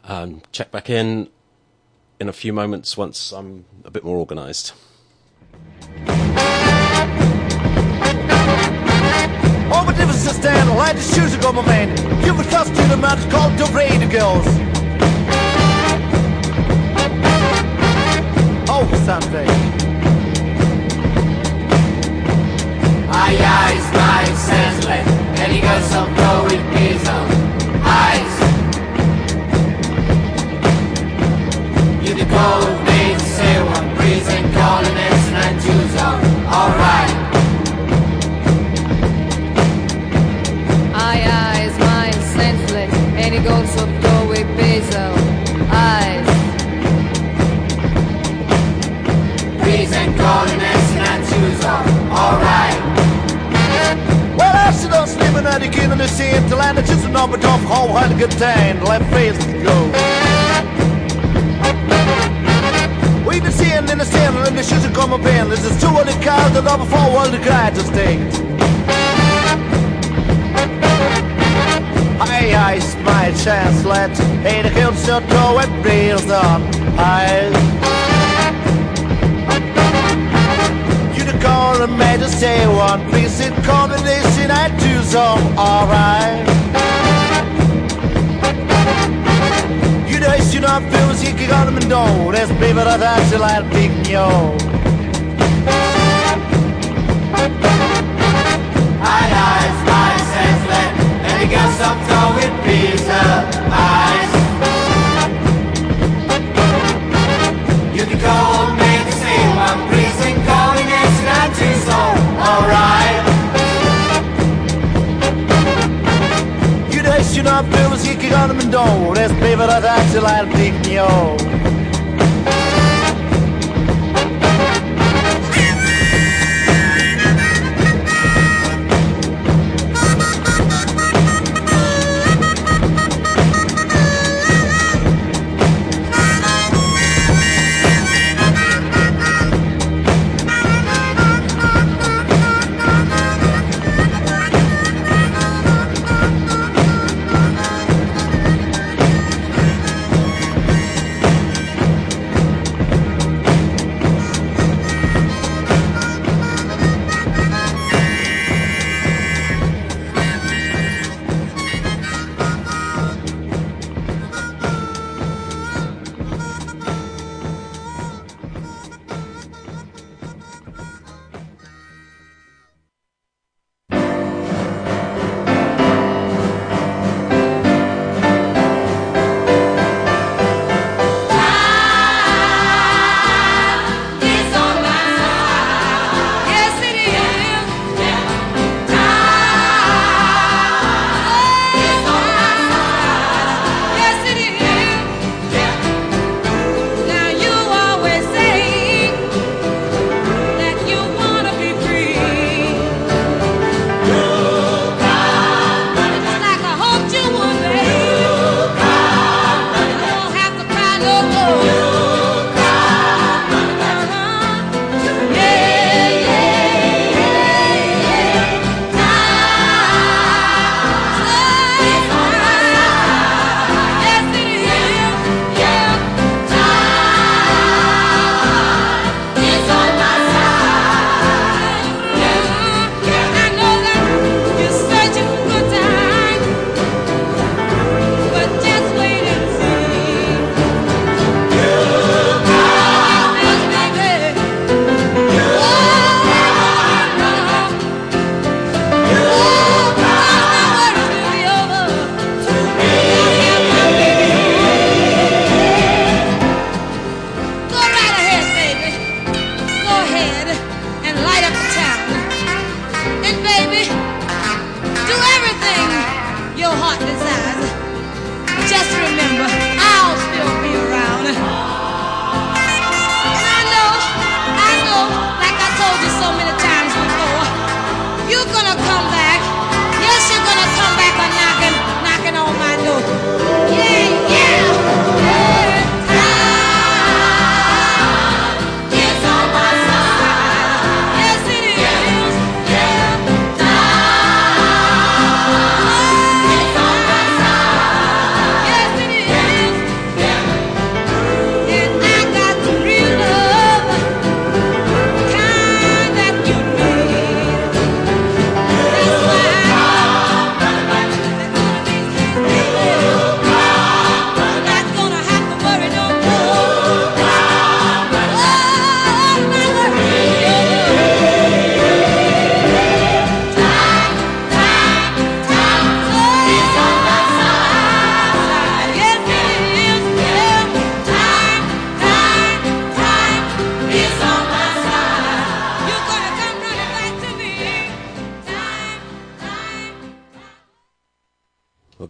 Check back in a few moments once I'm a bit more organised. Oh, but if it's a stand, light the shoes go, my man. Give a trust to the man, it's called the Radio Girls. Oh, Sunday. Aye, aye, smile, senseless, and he goes some go with his own eyes. You the cold made say one breeze and call an Edson and choose on. Alright. Aye, aye, smile, senseless, and he goes some go with his own eyes. Breeze and call an Edson and choose on. Alright. Well, I sit on slimming at the king of the scene to land. It's just a number tough, how hard to get down. Left face to go. We've been seeing in the sand, and the shoes are coming in. There's just 200 cars that are before all the guys to stay. Aye, aye, my chance, let ain't a hill still throw it breeze on. Aye. You the call and made to say one, please sit combination and do some, alright. You know, you know, feels you can go to me, no, that's baby, that's actually like big yo. Aye, aye, smile, senseless, and he goes some go with his eyes. You the cold made the same one, breeze and calling Edson and choose on. Alright. You know, you know, feels you can go to me, no, that's baby, that's actually like big yo.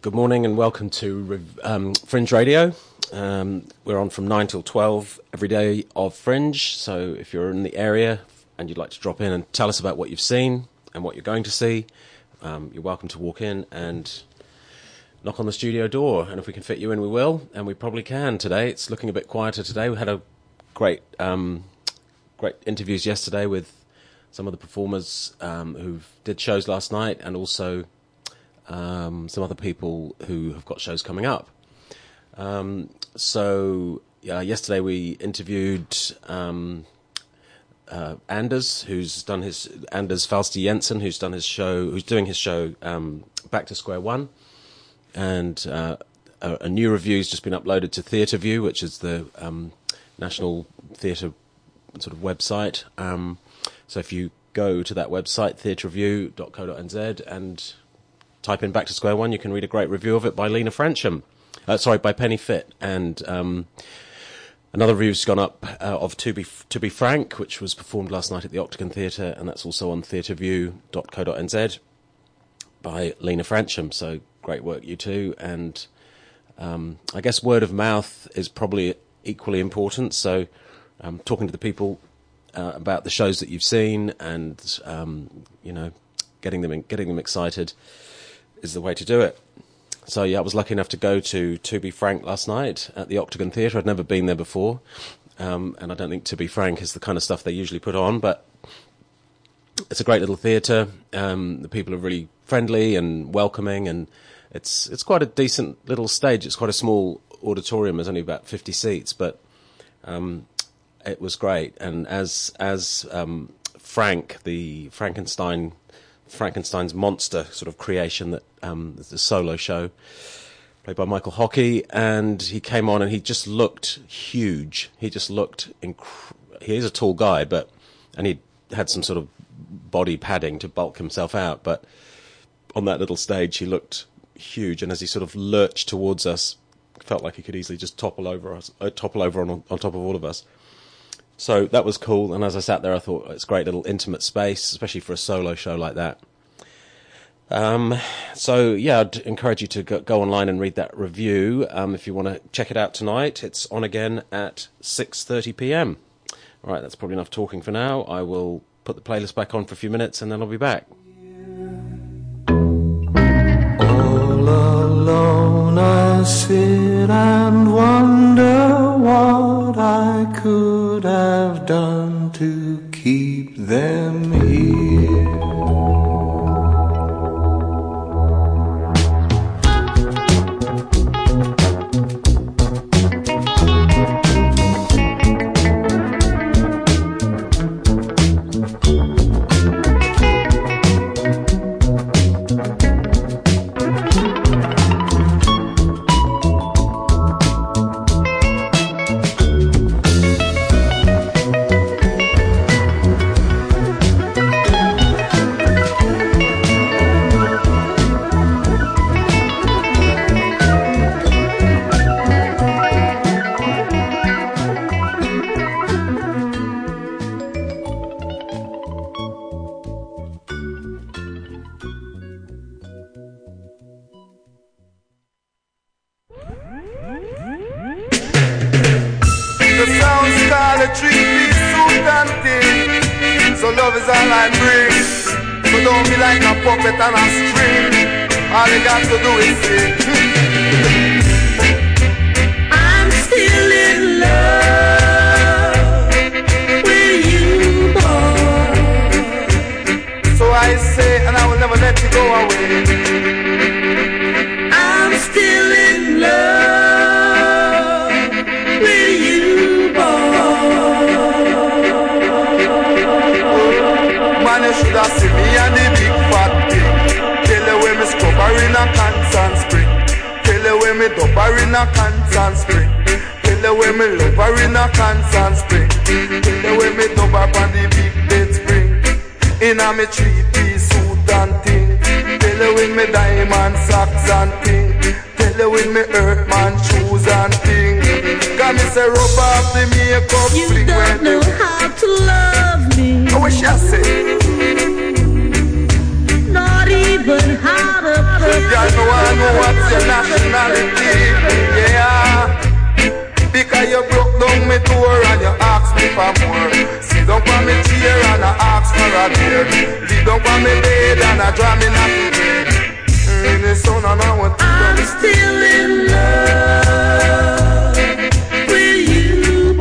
Good morning and welcome to Fringe Radio. We're on from 9 till 12 every day of Fringe, so if you're in the area and you'd like to drop in and tell us about what you've seen and what you're going to see, you're welcome to walk in and knock on the studio door, and if we can fit you in we will, and we probably can today. It's looking a bit quieter today. We had a great interviews yesterday with some of the performers who did shows last night, and also some other people who have got shows coming up. Yesterday we interviewed Anders, Anders Falsti Jensen, who's doing his show Back to Square One, and a new review's just been uploaded to Theatre View, which is the National Theatre sort of website. So if you go to that website, theatreview.co.nz, and type in Back to Square One, you can read a great review of it by Lena Frensham. By Penny Fit. And another review's gone up of To Be Frank, which was performed last night at the Octagon Theatre, and that's also on theatreview.co.nz by Lena Frensham. So great work, you two. And I guess word of mouth is probably equally important. So talking to the people about the shows that you've seen, and getting them excited is the way to do it. So yeah, I was lucky enough to go to Be Frank last night at the Octagon Theatre. I'd never been there before, and I don't think To Be Frank is the kind of stuff they usually put on, but it's a great little theatre. The people are really friendly and welcoming, and it's quite a decent little stage. It's quite a small auditorium. There's only about 50 seats, but it was great. And as Frank, the Frankenstein's monster sort of creation, that the solo show played by Michael Hockey, and he came on and he just looked huge. He just looked he is a tall guy, and he had some sort of body padding to bulk himself out, but on that little stage he looked huge, and as he sort of lurched towards us, felt like he could easily just topple over on top of all of us. So that was cool, and as I sat there I thought, it's a great little intimate space, especially for a solo show like that. I'd encourage you to go online and read that review. If you want to check it out tonight, it's on again at 6:30 p.m. All right, that's probably enough talking for now. I will put the playlist back on for a few minutes, and then I'll be back. All alone I sit and wonder what I could have done to keep them here. Me three-piece suit and thing. Tell her with me diamond socks and thing. Tell her with me Earthman shoes and thing. Got me say rub off the makeup. You don't know how to love me. I wish I say. Not even but how to put Girl, no one know what's your nationality. Yeah. Because you broke down me door and you asked me for more. Sit down on me chair and I ask for a beer. Lead down on me bed and I draw me nothing. In the sun and I want to I'm still in love with you,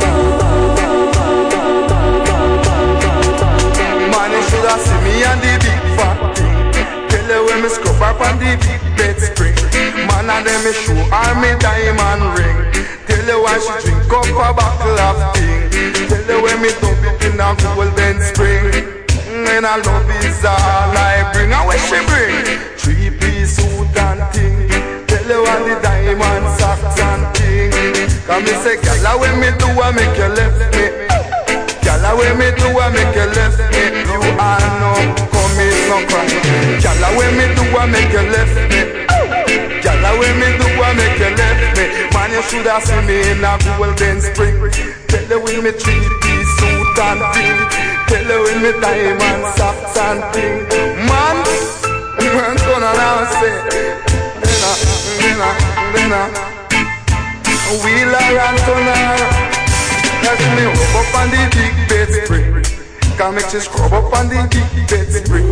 man, you should have seen me and the big fat thing. Tell her when me scrub up on the big bed spring. Man and them me show her me diamond ring. Tell her why she drink up a bottle of thing. Tell her when me dump it in a golden spring. And I love is all I bring. And what she bring? 3-piece suit and thing. Tell her what the diamond socks and thing. Cause me say, gala when me do I make you left me. Gala when me do I make you left me. You are no coming no cry. Gala when me do I make you left me. Gala when me do I make you left me. Man, you should have seen me in a golden spring. Tell her with me 3-piece suit and thing. Tell her with me diamond socks and thing. Man, man, turn around and say, Dena, wheeler and turner. Let me rub up on the big bed spring. Can make you scrub up on the big bed spring.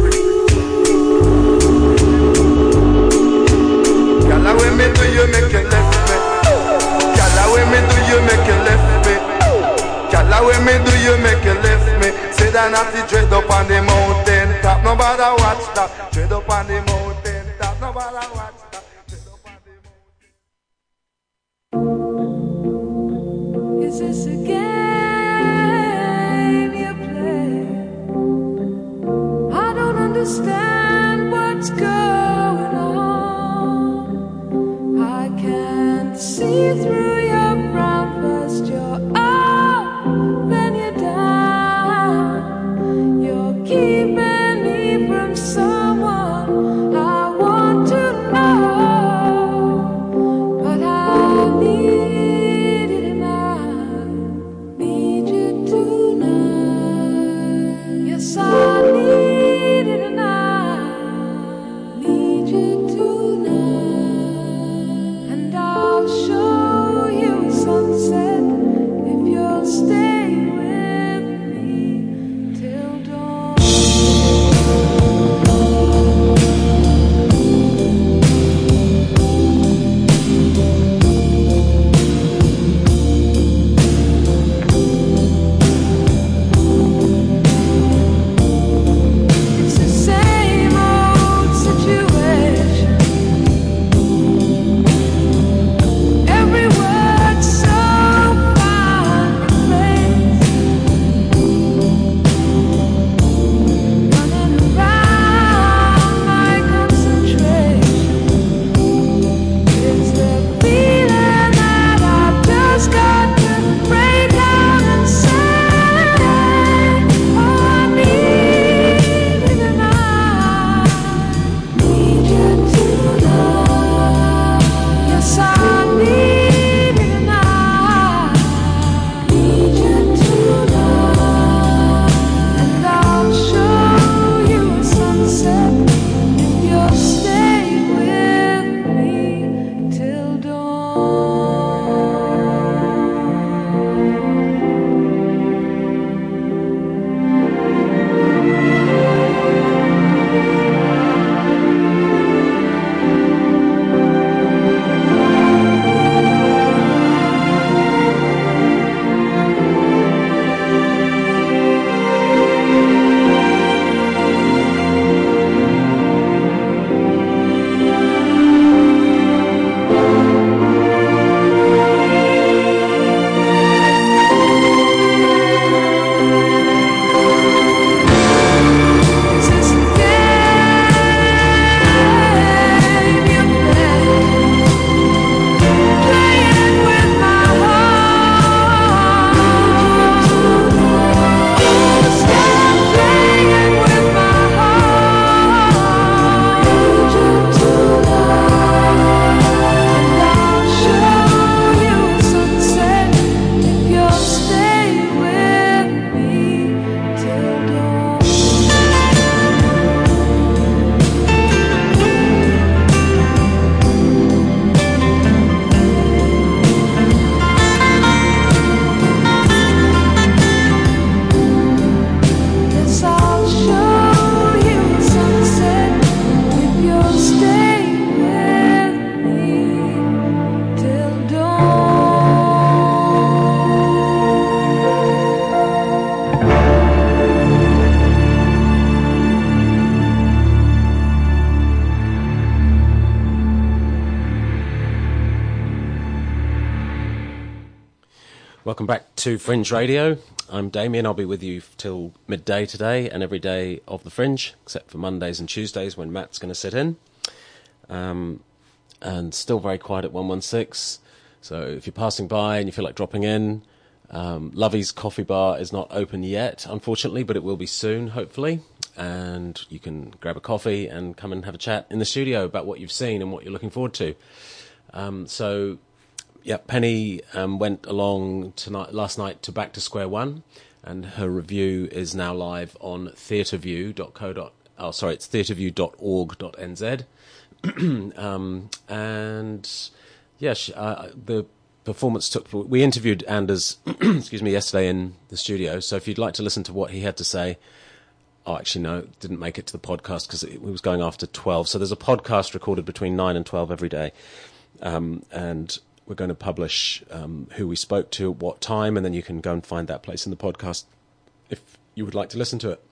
Gala when me do you make you left me. Gala when me do you make you left me. Gala when me do you make you left me. Say that not the dread up on the mountain top. Nobody watch that. Dread up on the mountain top. Nobody watch that. Dread up on the mountain. Is this a game you play? I don't understand what's going on. I can't see through your brown. First you're up, then you're down. You're keeping me from someone I want to know. But I need it and I need you tonight. Yes, I need it and I need you tonight. And I'll show Welcome back to Fringe Radio. I'm Damien. I'll be with you till midday today and every day of the Fringe, except for Mondays and Tuesdays when Matt's going to sit in. And still very quiet at 116. So if you're passing by and you feel like dropping in, Lovey's Coffee Bar is not open yet, unfortunately, but it will be soon, hopefully. And you can grab a coffee and come and have a chat in the studio about what you've seen and what you're looking forward to. Yeah, Penny went along last night to Back to Square One, and her review is now live on theatreview.co. It's theatreview.org.nz. And yeah, the performance we interviewed Anders, yesterday in the studio. So if you'd like to listen to what he had to say, actually no, didn't make it to the podcast because it was going after 12. So there's a podcast recorded between 9 and 12 every day, and we're going to publish who we spoke to at what time, and then you can go and find that place in the podcast if you would like to listen to it.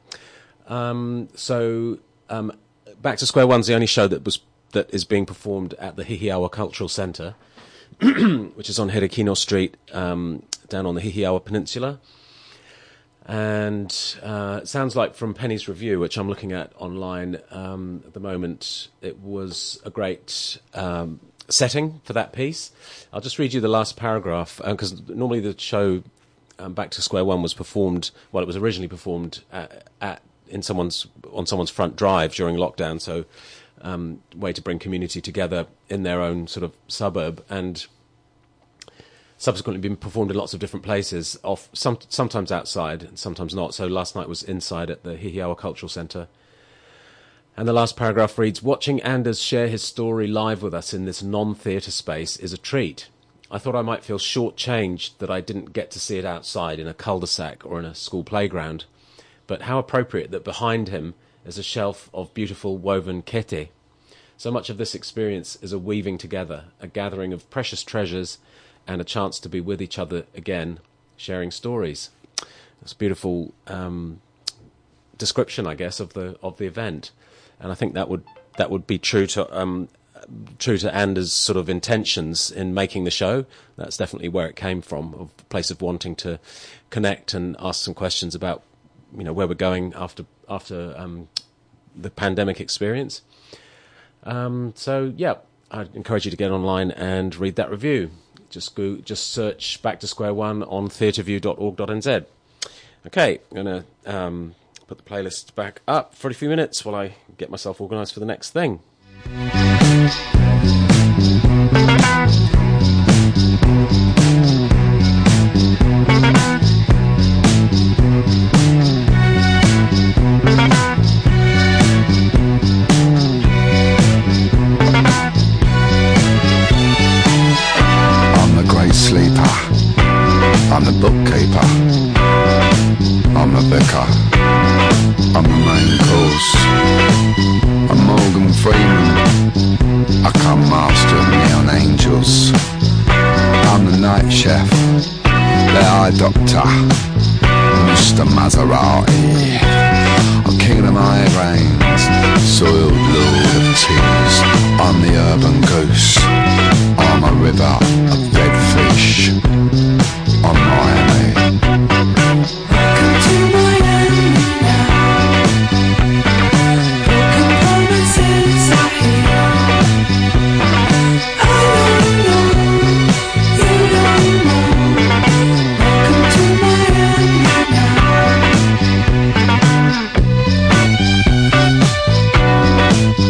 Back to Square One's the only show that is being performed at the Hihiawa Cultural Centre, which is on Hirakino Street, down on the Hihiawa Peninsula. And it sounds like from Penny's review, which I'm looking at online at the moment, it was a great setting for that piece. I'll just read you the last paragraph, because normally the show Back to Square One was performed, it was originally performed on someone's front drive during lockdown, so way to bring community together in their own sort of suburb, and subsequently been performed in lots of different places, sometimes outside and sometimes not. So last night was inside at the Hihiawa Cultural Centre. And the last paragraph reads, "Watching Anders share his story live with us in this non-theatre space is a treat. I thought I might feel short-changed that I didn't get to see it outside in a cul-de-sac or in a school playground. But how appropriate that behind him is a shelf of beautiful woven kete. So much of this experience is a weaving together, a gathering of precious treasures, and a chance to be with each other again, sharing stories." It's a beautiful description, I guess, of the event, and I think that would be true to Anders' sort of intentions in making the show. That's definitely where it came from, of a place of wanting to connect and ask some questions about, where we're going after the pandemic experience. So yeah, I'd encourage you to get online and read that review. Just search Back to Square One on theatreview.org.nz. Okay, I'm going to put the playlist back up for a few minutes while I get myself organised for the next thing. I'm the bookkeeper, I'm the vicar, I'm the main course, I'm Morgan Freeman, I come master of neon angels, I'm the night chef, the eye doctor, Mr. Maserati, I'm king of the migraines, soiled lord of tears, I'm the urban goose, I'm a river of dead fish, I'm Miami. Welcome to Miami now. Broken promises are here. I don't know, you don't know. Welcome to Miami now.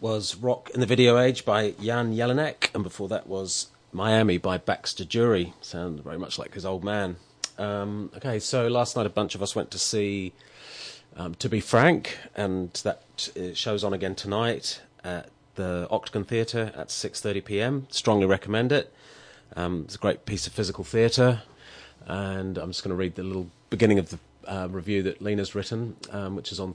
was Rock in the Video Age by Jan Jelinek, and before that was Miami by Baxter Jury. Sounds very much like his old man. Okay, so last night a bunch of us went to see To Be Frank, and that shows on again tonight at the Octagon Theatre at 6:30 p.m. Strongly recommend it. It's a great piece of physical theatre, and I'm just going to read the little beginning of the review that Lena's written, which is on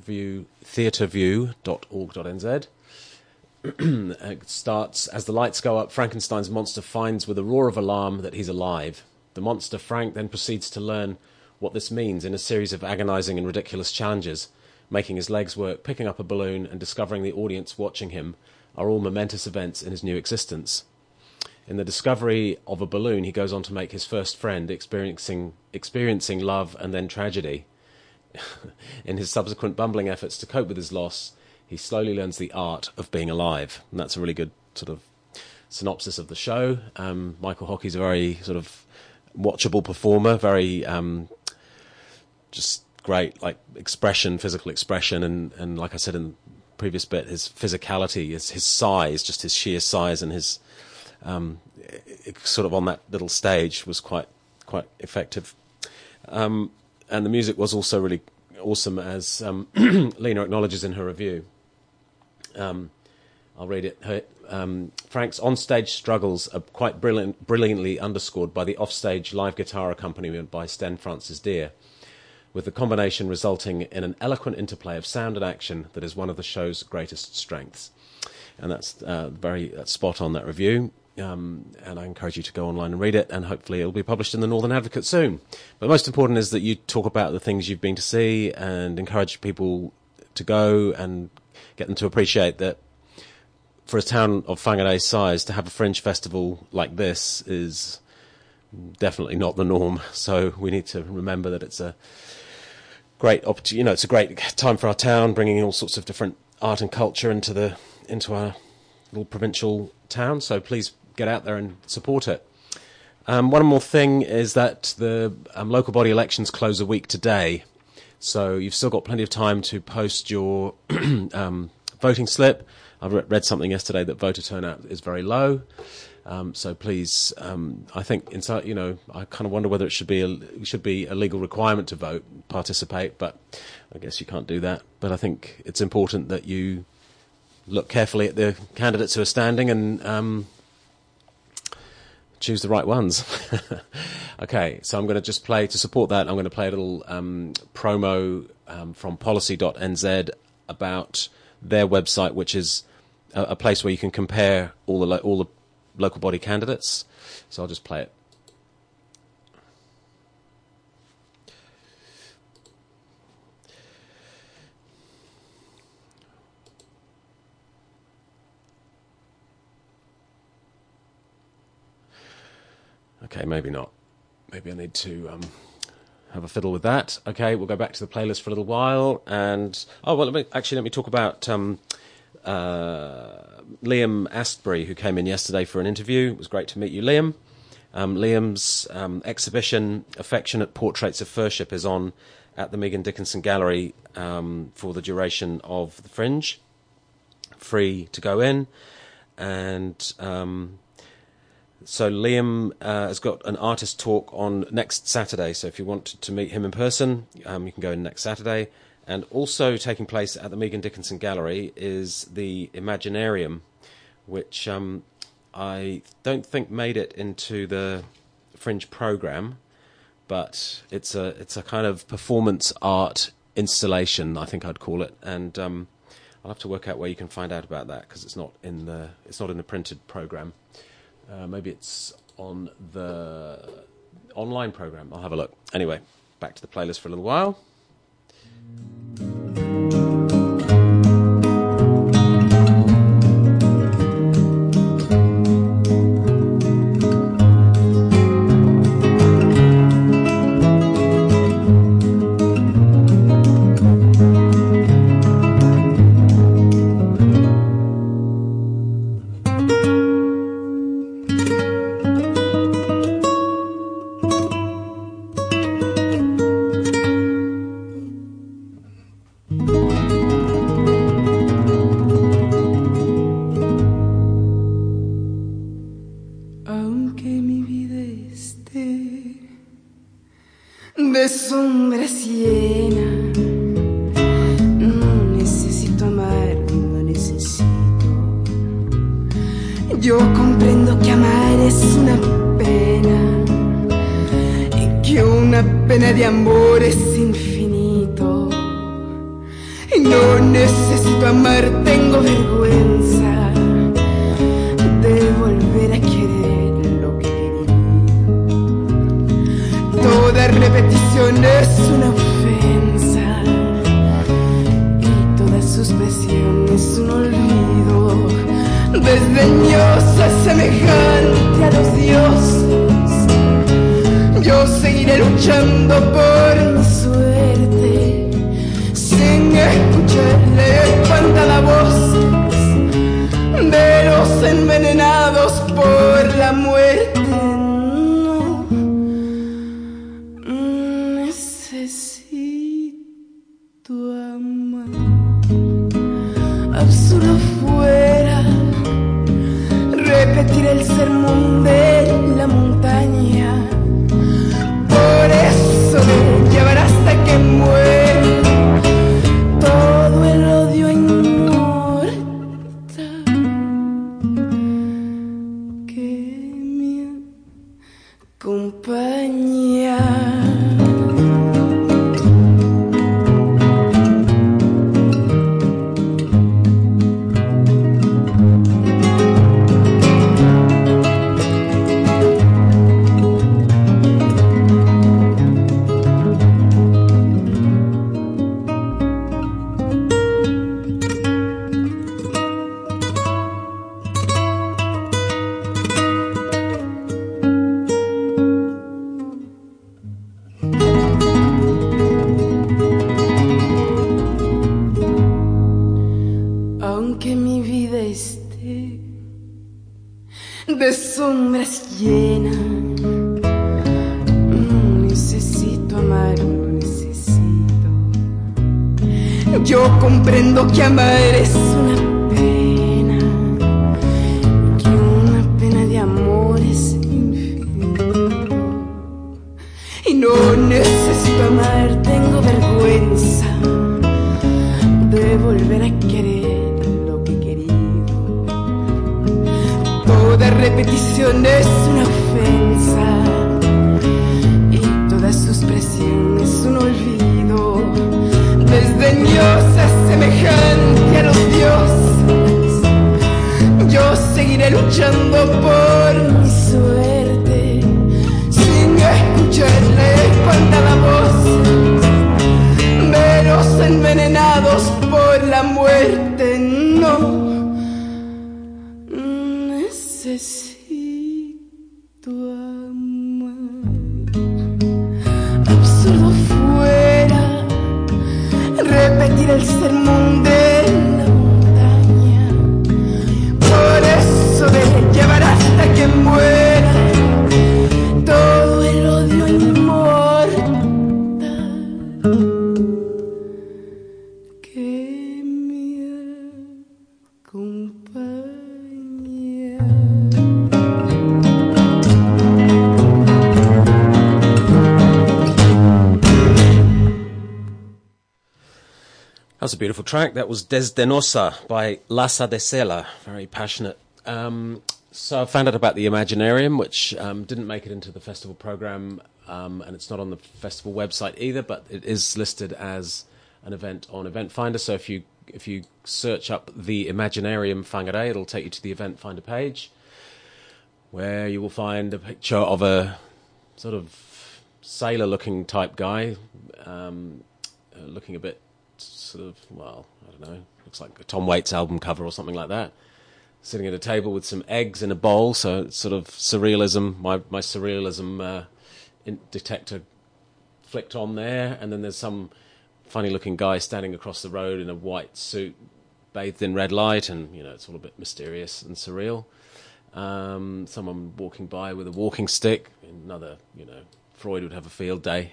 theatreview.org.nz. It starts, as the lights go up, Frankenstein's monster finds with a roar of alarm that he's alive. The monster, Frank, then proceeds to learn what this means in a series of agonizing and ridiculous challenges. Making his legs work, picking up a balloon, and discovering the audience watching him are all momentous events in his new existence. In the discovery of a balloon, he goes on to make his first friend, experiencing love and then tragedy. In his subsequent bumbling efforts to cope with his loss, he slowly learns the art of being alive. And that's a really good sort of synopsis of the show. Michael Hockey's a very sort of watchable performer, very just great, like expression, physical expression, and like I said in the previous bit, his physicality, his size, just his sheer size, and his sort of on that little stage was quite effective. And the music was also really awesome, as Lena acknowledges in her review. I'll read it. Frank's onstage struggles are quite brilliantly underscored by the offstage live guitar accompaniment by Sten Francis Deer, with the combination resulting in an eloquent interplay of sound and action that is one of the show's greatest strengths. And that's very spot on, that review. And I encourage you to go online and read it, and hopefully it'll be published in the Northern Advocate soon. But most important is that you talk about the things you've been to see and encourage people to go and get them to appreciate that for a town of Whangarei size, to have a fringe festival like this is definitely not the norm. So we need to remember that it's a great opportunity. It's a great time for our town, bringing all sorts of different art and culture into our little provincial town. So please get out there and support it. One more thing is that the local body elections close a week today, so you've still got plenty of time to post your voting slip. I've read something yesterday that voter turnout is very low, so please, I think inside, I kind of wonder whether it should be a legal requirement to participate, but I guess you can't do that. But I think it's important that you look carefully at the candidates who are standing and choose the right ones. Okay, so I'm going to just play, to support that, I'm going to play a little promo from policy.nz about their website, which is a place where you can compare all the local body candidates. So I'll just play it. Okay, maybe not. Maybe I need to have a fiddle with that. Okay, we'll go back to the playlist for a little while. And let me talk about Liam Astbury, who came in yesterday for an interview. It was great to meet you, Liam. Liam's exhibition, Affectionate Portraits of Furship, is on at the Megan Dickinson Gallery for the duration of the Fringe. Free to go in. And so Liam has got an artist talk on next Saturday. So if you want to meet him in person, you can go in next Saturday. And also taking place at the Megan Dickinson Gallery is the Imaginarium, which I don't think made it into the Fringe programme, but it's a kind of performance art installation, I think I'd call it. And I'll have to work out where you can find out about that, because it's not in the printed programme. Maybe it's on the online programme. I'll have a look. Anyway, back to the playlist for a little while. es una pena y que una pena de amor es infinito. Y no necesito amar, tengo vergüenza de volver a querer lo que quería. Toda repetición es una ofensa y toda supresión es un olvido. Desdeñosa, semejante a los dioses, yo seguiré luchando por mi suerte, sin escucharle espantada voces de los envenenados por la muerte. No necesito amar. Absurdo fuera repetir el sermón de la montaña. Por eso de llevar hasta que muera todo el odio inmortal que me acompaña. Aunque mi vida esté de sombras llena, no necesito amar, no necesito. Yo comprendo que amar es una pena, que una pena de amor es infinito. Y no necesito amar, tengo vergüenza de volver a querer lo que he querido. Toda repetición es una ofensa y toda supresión es un olvido. Desdeñosa, semejante a los dioses, yo seguiré luchando por mi suerte, sin escucharle espantada voz de los envenenados por la muerte. No necesito amar. Absurdo fuera repetir el sermón de la montaña. Por eso de llevar hasta que muera todo el odio inmortal que me acompaña. That was a beautiful track. That was Desdenosa by Lassa de Sela. Very passionate. So I found out about the Imaginarium, which didn't make it into the festival program, and it's not on the festival website either, but it is listed as an event on Event Finder. So if you search up the Imaginarium Whangarei, it'll take you to the Event Finder page, where you will find a picture of a sort of sailor-looking type guy, looking a bit sort of, well, I don't know, looks like a Tom Waits album cover or something like that, sitting at a table with some eggs in a bowl. So it's sort of surrealism, my surrealism detector flicked on there, and then there's some funny-looking guy standing across the road in a white suit, bathed in red light, and, you know, it's all a bit mysterious and surreal. Someone walking by with a walking stick, another, you know, Freud would have a field day.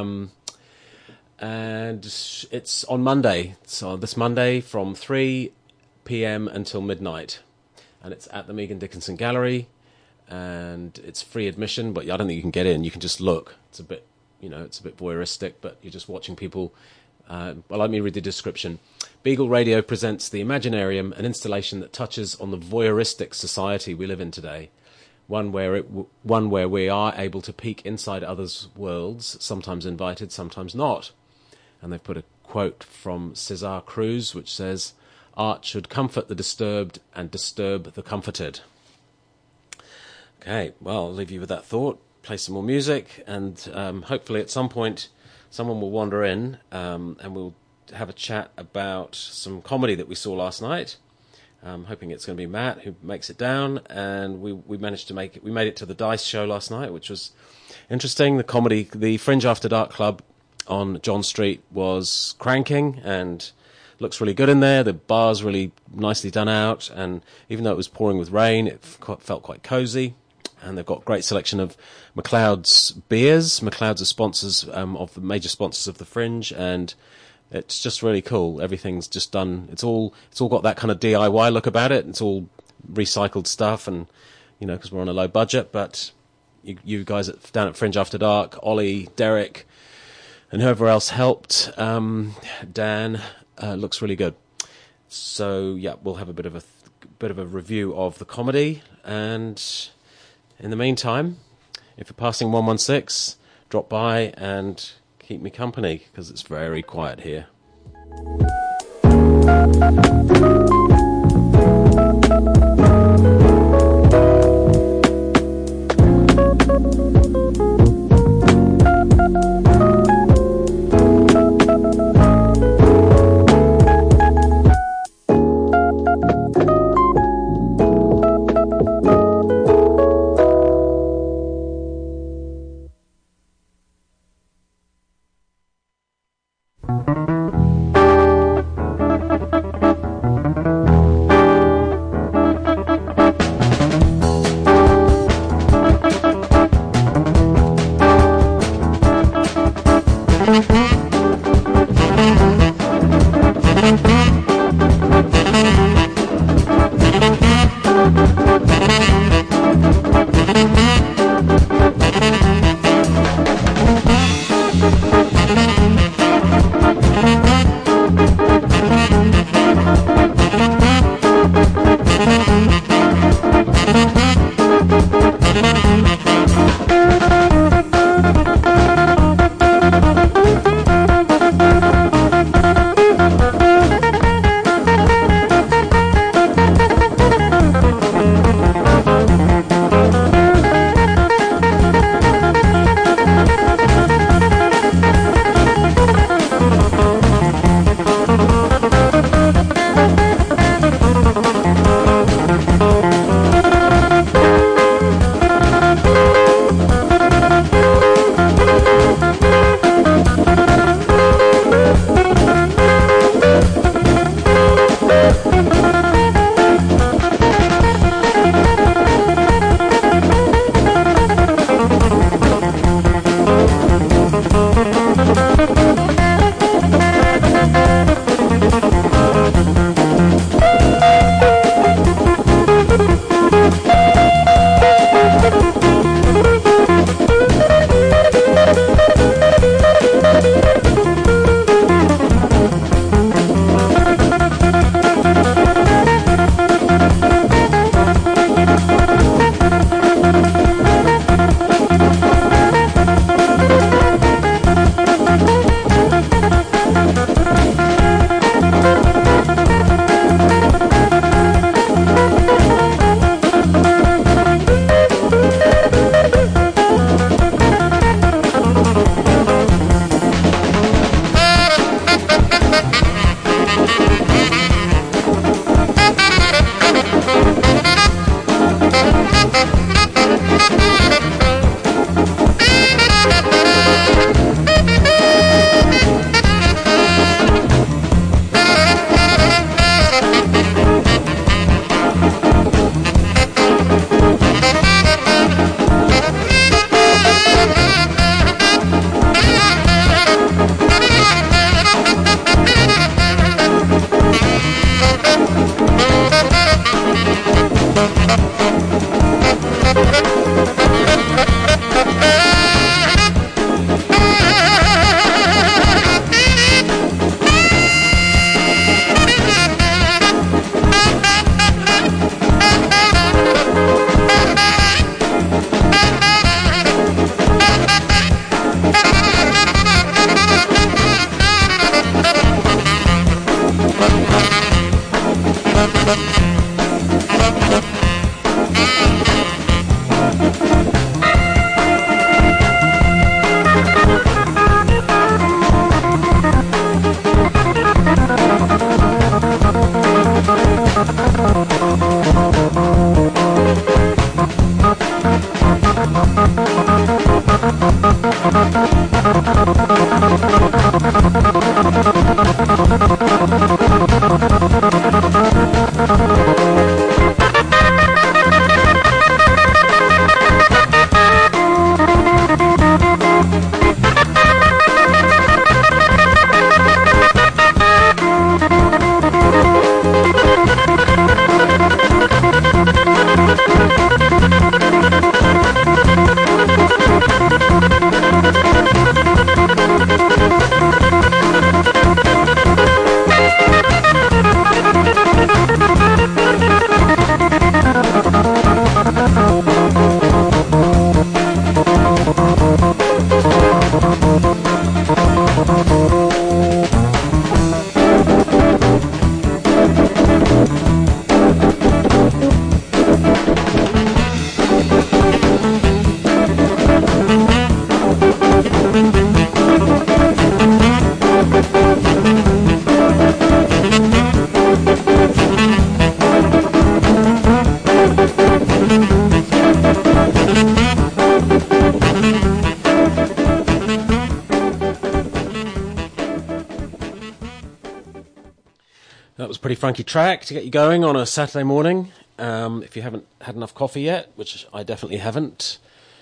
And it's on Monday, so this Monday from 3 p.m. until midnight, and it's at the Megan Dickinson Gallery, and it's free admission, but I don't think you can get in. You can just look. It's a bit, you know, it's a bit voyeuristic, but you're just watching people. Well, let me read the description. Beagle Radio presents The Imaginarium, an installation that touches on the voyeuristic society we live in today. one where we are able to peek inside others' worlds, sometimes invited, sometimes not. And they've put a quote from Cesar Cruz, which says, "Art should comfort the disturbed and disturb the comforted." Okay, well, I'll leave you with that thought, play some more music, and hopefully at some point someone will wander in and we'll have a chat about some comedy that we saw last night. I'm hoping it's going to be Matt who makes it down, and we managed to make it. We made it to the Dice show last night, which was interesting. The Fringe After Dark Club on John Street was cranking and looks really good in there. The bar's really nicely done out, and even though it was pouring with rain, it felt quite cosy. And they've got a great selection of McLeod's beers. McLeod's are sponsors of the major sponsors of the Fringe, and it's just really cool. Everything's just done. It's all got that kind of DIY look about it. It's all recycled stuff, and because we're on a low budget. But you guys down at Fringe After Dark, Ollie, Derek, and whoever else helped, Dan, looks really good. So yeah, we'll have a bit of a review of the comedy, and in the meantime, if you're passing 116, drop by and keep me company, because it's very quiet here. That was a pretty funky track to get you going on a Saturday morning. If you haven't had enough coffee yet, which I definitely haven't,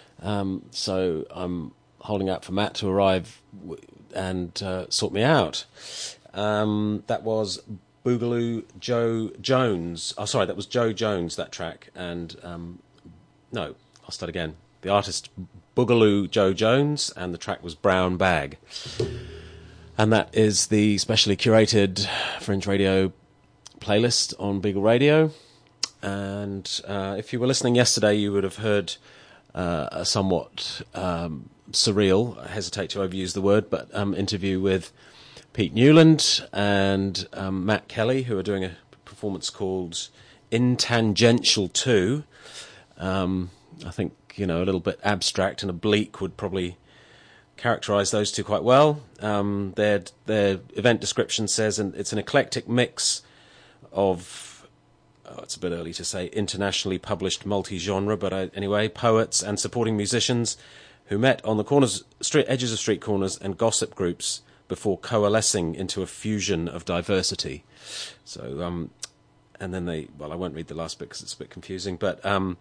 so I'm holding out for Matt to arrive and sort me out. That was Boogaloo Joe Jones. Oh, sorry, that was Joe Jones, that track. And no, I'll start again. The artist Boogaloo Joe Jones, and the track was Brown Bag. And that is the specially curated Fringe Radio playlist on Beagle Radio. And if you were listening yesterday, you would have heard a somewhat surreal, I hesitate to overuse the word, but interview with Pete Newland and Matt Kelly, who are doing a performance called Intangential 2. I think, a little bit abstract and oblique would probably characterise those two quite well. Their event description says it's an eclectic mix of, it's a bit early to say, internationally published multi-genre, but anyway, poets and supporting musicians who met on the edges of street corners and gossip groups before coalescing into a fusion of diversity. So, and then I won't read the last bit because it's a bit confusing, but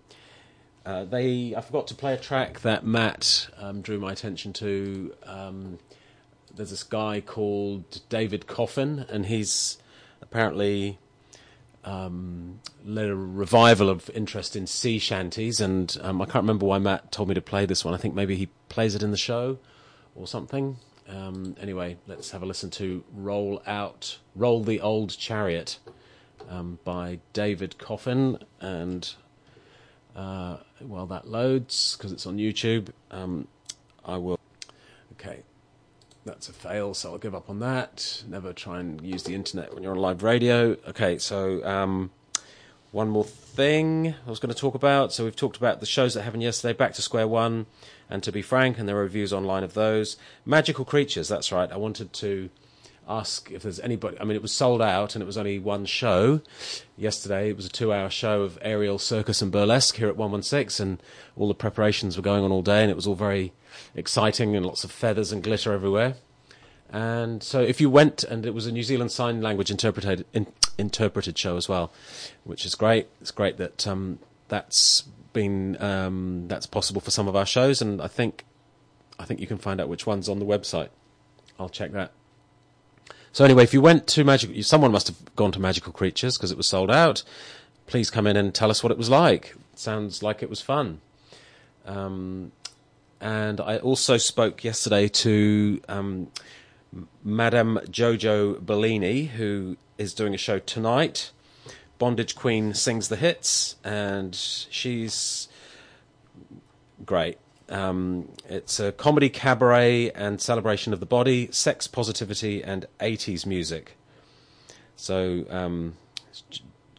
I forgot to play a track that Matt drew my attention to. There's this guy called David Coffin, and he's apparently led a revival of interest in sea shanties, and I can't remember why Matt told me to play this one. I think maybe he plays it in the show or something. Anyway, let's have a listen to Roll the Old Chariot by David Coffin, and while that loads, because it's on YouTube, I will... Okay, that's a fail, so I'll give up on that. Never try and use the internet when you're on live radio. Okay, so one more thing I was going to talk about. So we've talked about the shows that happened yesterday, Back to Square One, and To Be Frank, and there are reviews online of those. Magical Creatures, that's right. I wanted to ask if there's anybody... I mean, it was sold out, and it was only one show. Yesterday, it was a 2-hour show of aerial circus and burlesque here at 116, and all the preparations were going on all day, and it was all very exciting, and lots of feathers and glitter everywhere. And so if you went, and it was a New Zealand Sign Language interpreted show as well, which is great. It's great that that's possible for some of our shows, and I think you can find out which one's on the website. I'll check that. So anyway, if you went to someone must have gone to Magical Creatures because it was sold out. Please come in and tell us what it was like. It sounds like it was fun. And I also spoke yesterday to Madame Jojo Bellini, who is doing a show tonight. Bondage Queen sings the hits, and she's great. It's a comedy cabaret and celebration of the body, sex positivity, and 80s music. So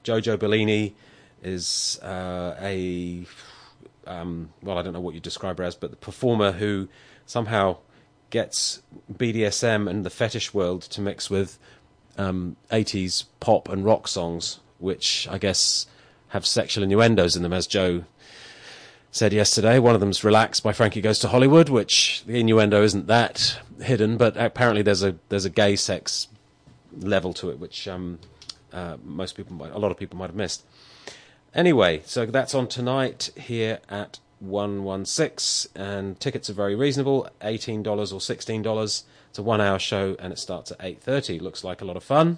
Jojo Bellini is well, I don't know what you describe her as, but the performer who somehow gets BDSM and the fetish world to mix with 80s pop and rock songs, which I guess have sexual innuendos in them, as Joe said yesterday. One of them's Relax by Frankie Goes to Hollywood, which the innuendo isn't that hidden, but apparently there's a gay sex level to it, which a lot of people might have missed. Anyway, so that's on tonight here at 116, and tickets are very reasonable, $18 or $16. It's a 1-hour show, and it starts at 8:30. Looks like a lot of fun.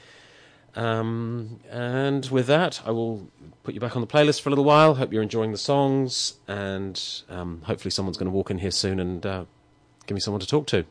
And with that, I will put you back on the playlist for a little while. Hope you're enjoying the songs, and hopefully someone's going to walk in here soon and give me someone to talk to.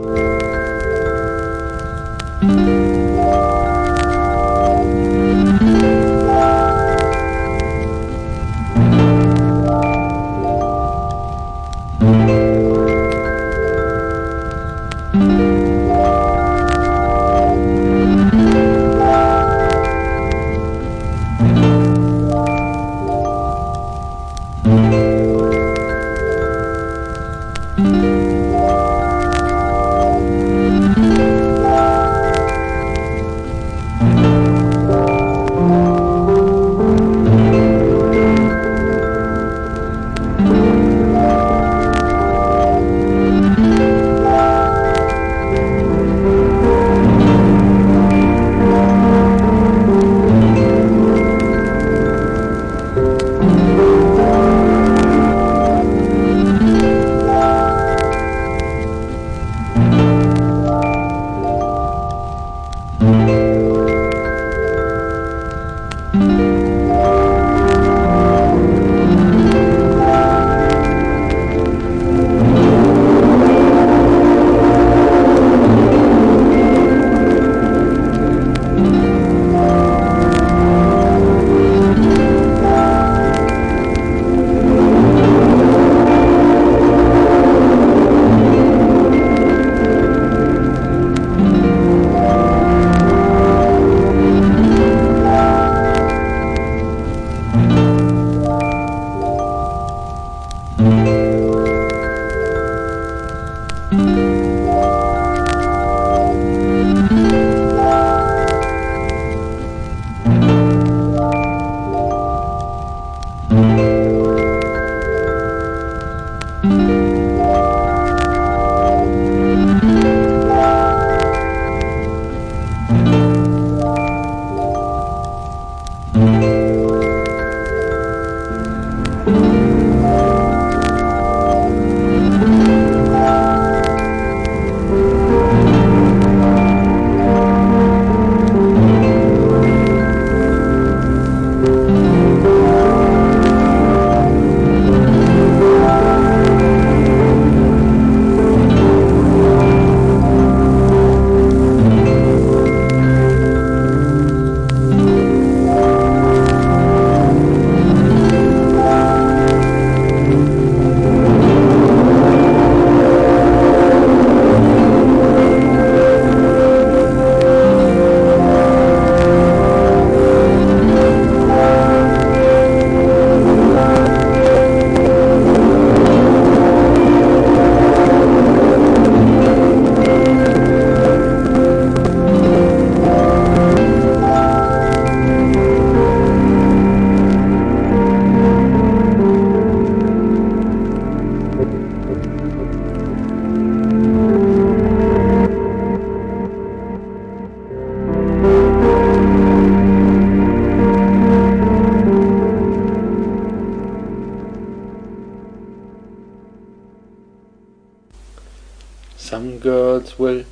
Some girls will,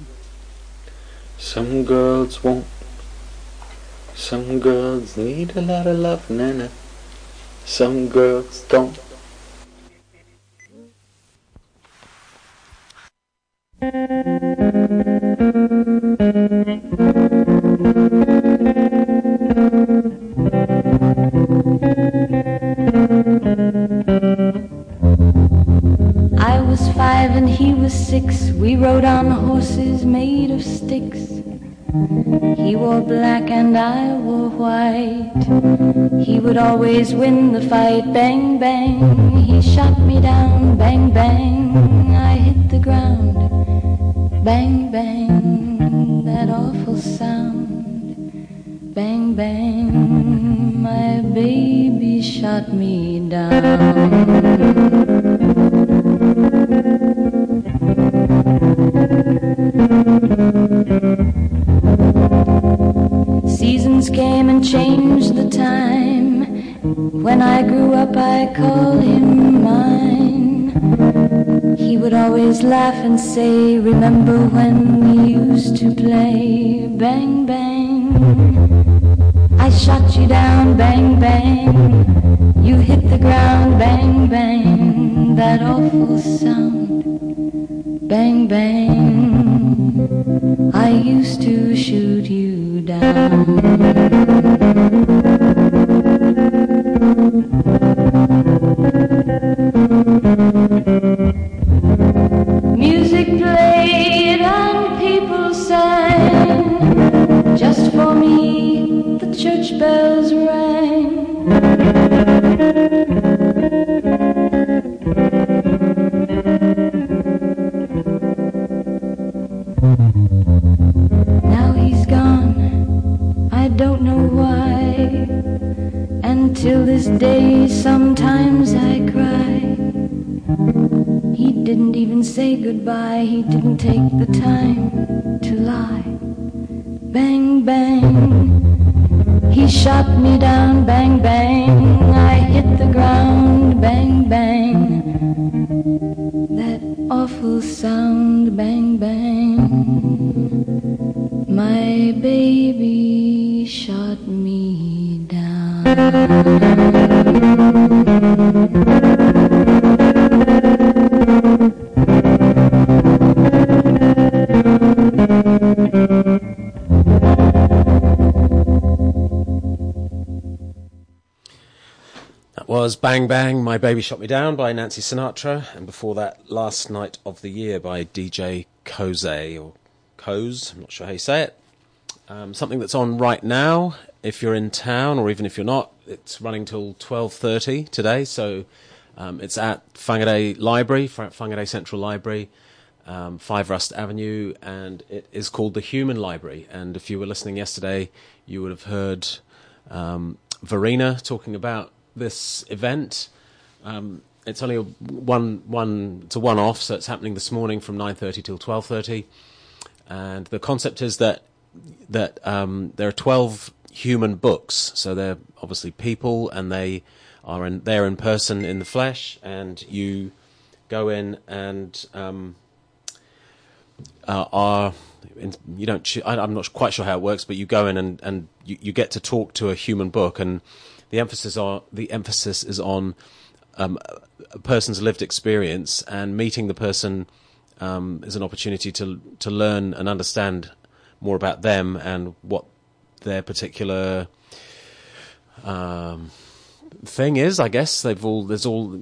some girls won't. Some girls need a lot of love, nana. Some girls don't. I was 5 and he was 6. We rode on horses made of sticks. He He wore black and I wore white. He would always win the fight. Bang, bang, he shot me down. Bang, bang, I hit the ground. Bang, bang, that awful sound. Bang, bang, my baby shot me down. Seasons came and changed the time. When I grew up I called him mine. He would always laugh and say, remember when we used to play? Bang, bang, I shot you down. Bang, bang, you hit the ground. Bang, bang, that awful sound. Bang, bang, I used to shoot you down. Music played and people sang. Just for me the church bells rang. Now he's gone, I don't know why. And till this day sometimes I cry. He didn't even say goodbye. He didn't take the time to lie. Bang, bang, he shot me down. Bang, bang, I hit the ground. Bang, bang, that awful sound. Bang, bang, my baby shot me down. Was Bang Bang, My Baby Shot Me Down by Nancy Sinatra, and before that, Last Night of the Year by DJ Koze, or Koze, I'm not sure how you say it. Something that's on right now, if you're in town, or even if you're not, it's running till 12:30 today, so it's at Whangarei Library, Whangarei Central Library, 5 Rust Avenue, and it is called the Human Library, and if you were listening yesterday, you would have heard Verena talking about this event. It's only it's a one-off, so it's happening this morning from 9:30 till 12:30, and the concept is that there are 12 human books, so they're obviously people, and they're in person in the flesh, and you go in and you don't. I'm not quite sure how it works, but you go in and you get to talk to a human book, and the emphasis is on a person's lived experience, and meeting the person is an opportunity to learn and understand more about them and what their particular thing is. I guess they've all got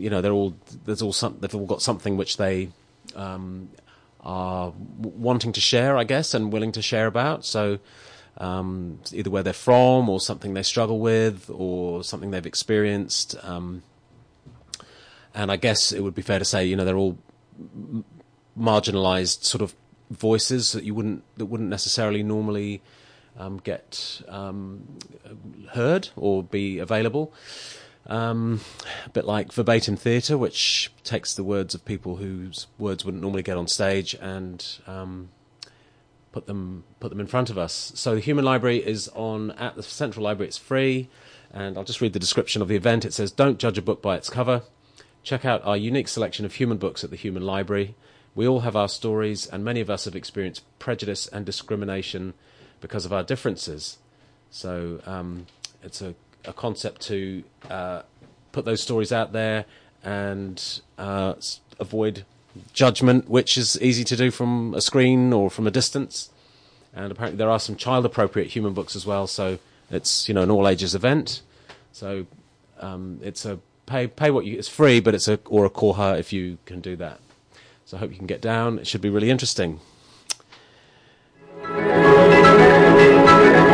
something which they are wanting to share, I guess, and willing to share about. So either where they're from, or something they struggle with, or something they've experienced. And I guess it would be fair to say, they're all marginalised sort of voices that wouldn't necessarily normally get heard or be available. A bit like verbatim theatre, which takes the words of people whose words wouldn't normally get on stage and put them in front of us. So the Human Library is on at the Central Library. It's free, and I'll just read the description of the event. It says, "Don't judge a book by its cover. Check out our unique selection of human books at the Human Library. We all have our stories, and many of us have experienced prejudice and discrimination because of our differences." So it's a concept to put those stories out there and avoid judgment, which is easy to do from a screen or from a distance. And apparently there are some child-appropriate human books as well, so it's an all-ages event. So it's a pay what it's free, but it's a koha if you can do that. So I hope you can get down. It should be really interesting.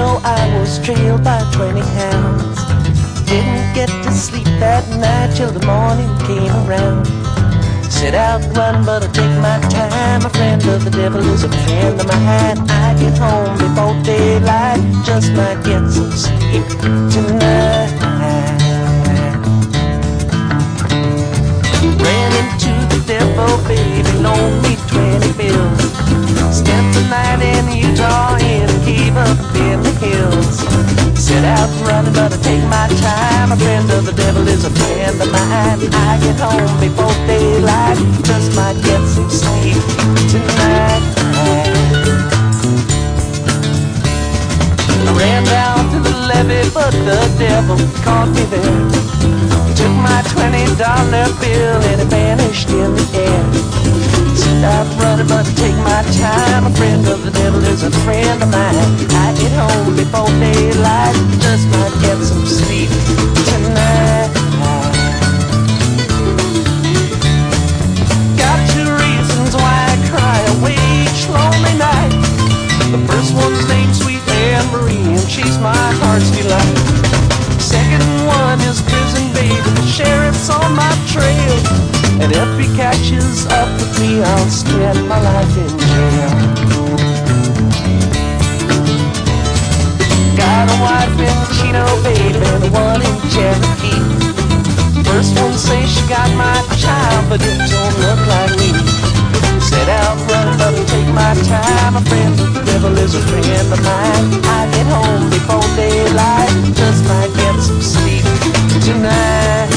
know I was trailed by 20 hounds. Didn't get to sleep that night till the morning came around. Set out and run, but I take my time. A friend of the devil is a friend of mine. I get home before daylight, just might get some sleep tonight. Ran into the devil, baby, loaned me 20 bills. Spent the night in Utah in a cave up in the hills. Set out running, but I take my time. A friend of the devil is a friend of mine. I get home before daylight, just might get some sleep tonight. I ran down to the levee, but the devil caught me there. He took my $20 bill and it vanished in the air. Set out running, but I take my time. A friend of the devil is a friend of mine. I get home before daylight, just might get some sleep tonight. Got two reasons why I cry away each lonely night. The first one's named Sweet Anne Marie, and she's my heart's delight. Second one is prison baby, the sheriff's on my trail. And if he catches up with me, I'll spend my life in jail. Got a wife in Chino, baby, and one in Cherokee. First one says she got my child, but it don't look like me. Set out running, but I take my time. A friend of the devil is a friend of mine. I get home before daylight, just might get some sleep tonight.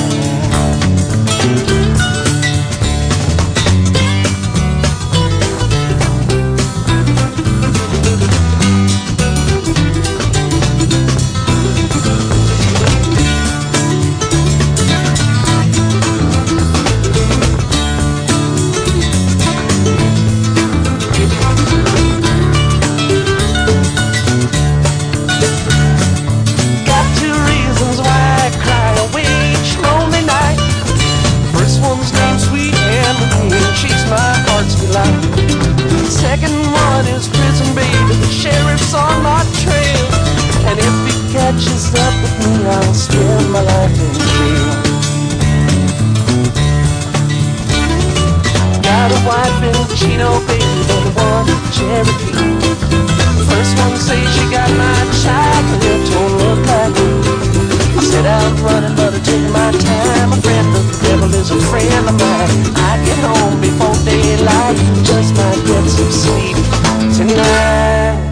Second one is prison baby, the sheriff's on my trail. And if he catches up with me, I'll spend my life in jail. Got a wife in Chino, baby, and one in Cherokee. First one says she got my child, but it don't look like me. I set out running, but I take my time. A friend of the devil is a friend of mine. I get home before daylight, just might get some sleep tonight.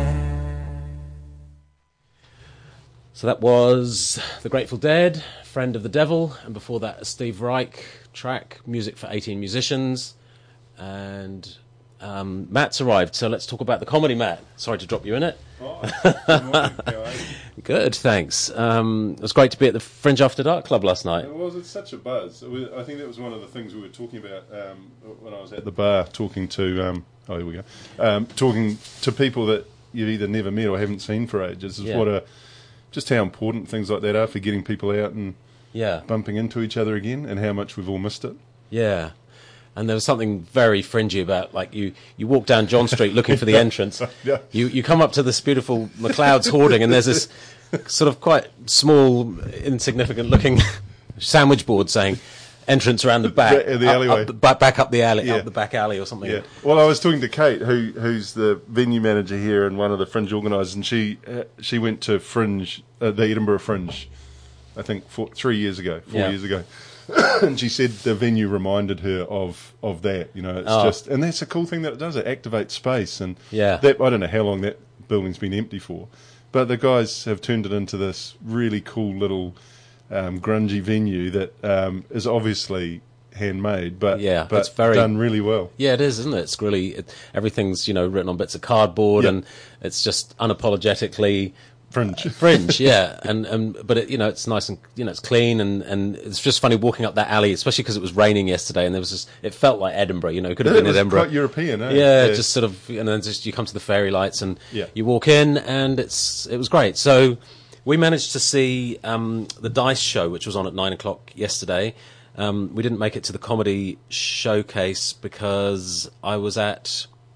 So that was The Grateful Dead, Friend of the Devil, and before that a Steve Reich track, Music for 18 Musicians. And Matt's arrived, so let's talk about the comedy, Matt. Sorry to drop you in it. Oh, good morning. How are you? Good, thanks. It was great to be at the Fringe After Dark Club last night. It was. It's such a buzz. I think that was one of the things we were talking about when I was at the bar talking to here we go. Talking to people that you've either never met or haven't seen for ages. Is just how important things like that are for getting people out and bumping into each other again, and how much we've all missed it. Yeah. And there was something very fringy about, like, you walk down John Street looking for the entrance. Yeah. You come up to this beautiful McLeod's hoarding, and there's this sort of quite small, insignificant-looking sandwich board saying entrance around the back, the alleyway, back up the alley, up the back alley or something. Yeah. Well, I was talking to Kate, who's the venue manager here and one of the Fringe organisers, and she went to Fringe, the Edinburgh Fringe, I think 4 years ago. And she said the venue reminded her of that. You know, it's just, and that's a cool thing that it does. It activates space, and that, I don't know how long that building's been empty for, but the guys have turned it into this really cool little grungy venue that is obviously handmade, but it's very done really well. Yeah, it is, isn't it? It's really everything's written on bits of cardboard, and it's just unapologetically fringe, yeah, but it's nice and it's clean, and it's just funny walking up that alley, especially because it was raining yesterday, and there was it felt like Edinburgh, it could have been Edinburgh. Quite European, eh? Yeah, just sort of, and then just you come to the fairy lights, and you walk in, and it was great. So we managed to see the Dice show, which was on at 9:00 yesterday. We didn't make it to the comedy showcase because I was at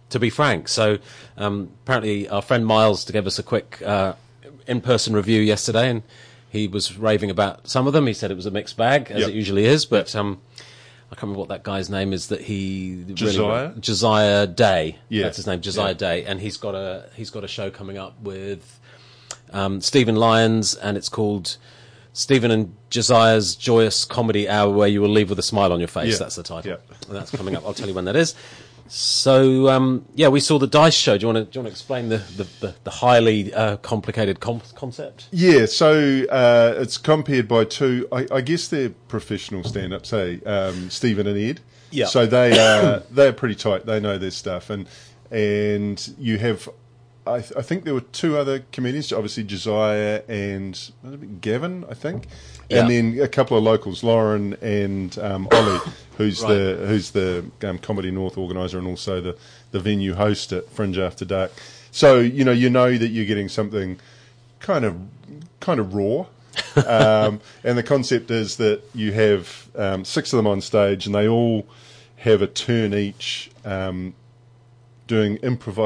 to be frank. So apparently our friend Miles gave us a quick in-person review yesterday, and he was raving about some of them. He said it was a mixed bag, as it usually is, but I can't remember what that guy's name is that he... Josiah? Josiah Day. Yeah. That's his name, Josiah Day. And he's got a show coming up with Stephen Lyons, and it's called Stephen and Josiah's Joyous Comedy Hour, where you will leave with a smile on your face. Yeah. That's the title. Yeah. And that's coming up. I'll tell you when that is. So, we saw the Dice show. Do you want to explain the highly complicated concept? Yeah, so it's compared by two, I guess they're professional stand-ups, Stephen and Ed. Yeah. So they're pretty tight. They know their stuff. And you have, I think there were two other comedians, obviously Josiah and Gavin, I think. Yeah. And then a couple of locals, Lauren and Ollie, who's the Comedy North organiser and also the venue host at Fringe After Dark. So you know that you're getting something kind of raw, and the concept is that you have 6 of them on stage, and they all have a turn each, doing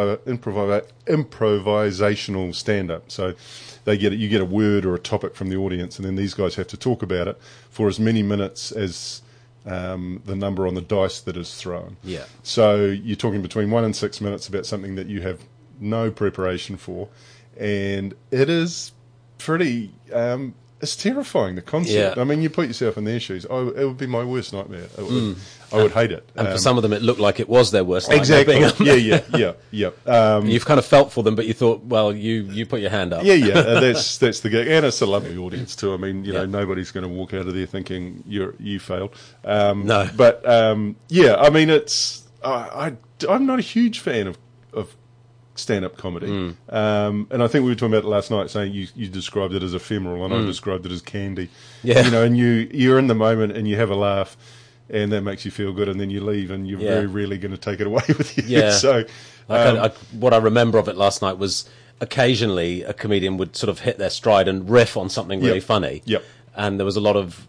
improvisational stand-up. So you get a word or a topic from the audience, and then these guys have to talk about it for as many minutes as the number on the dice that is thrown. Yeah. So you're talking between 1 and 6 minutes about something that you have no preparation for, and it is pretty... it's terrifying, the concept. Yeah. I mean, you put yourself in their shoes. It would be my worst nightmare. I would hate it. And for some of them, it looked like it was their worst nightmare. Exactly. Yeah. You've kind of felt for them, but you thought, well, you put your hand up. That's the gig, and it's a lovely audience too. I mean, nobody's going to walk out of there thinking you failed. No, but I mean, it's I'm not a huge fan of stand-up comedy, and I think we were talking about it last night, saying you described it as ephemeral, and I described it as candy. Yeah, and you're in the moment and you have a laugh, and that makes you feel good, and then you leave, and you're very rarely going to take it away with you. Yeah. So, what I remember of it last night was occasionally a comedian would sort of hit their stride and riff on something really funny. Yep. And there was a lot of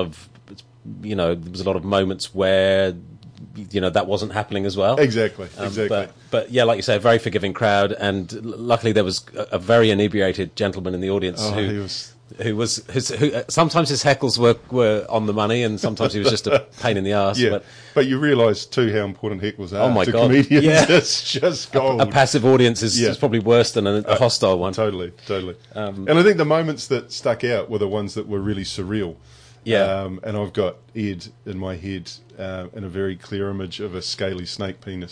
there was a lot of moments where that wasn't happening as well. Exactly. But yeah, like you say, a very forgiving crowd, and luckily there was a very inebriated gentleman in the audience who sometimes his heckles were on the money, and sometimes he was just a pain in the arse. Yeah, but you realise too how important hecklers are. Oh my to God! Comedians. Yeah, it's just gold. A passive audience is probably worse than a hostile one. Totally. And I think the moments that stuck out were the ones that were really surreal. Yeah. And I've got Ed in my head in a very clear image of a scaly snake penis.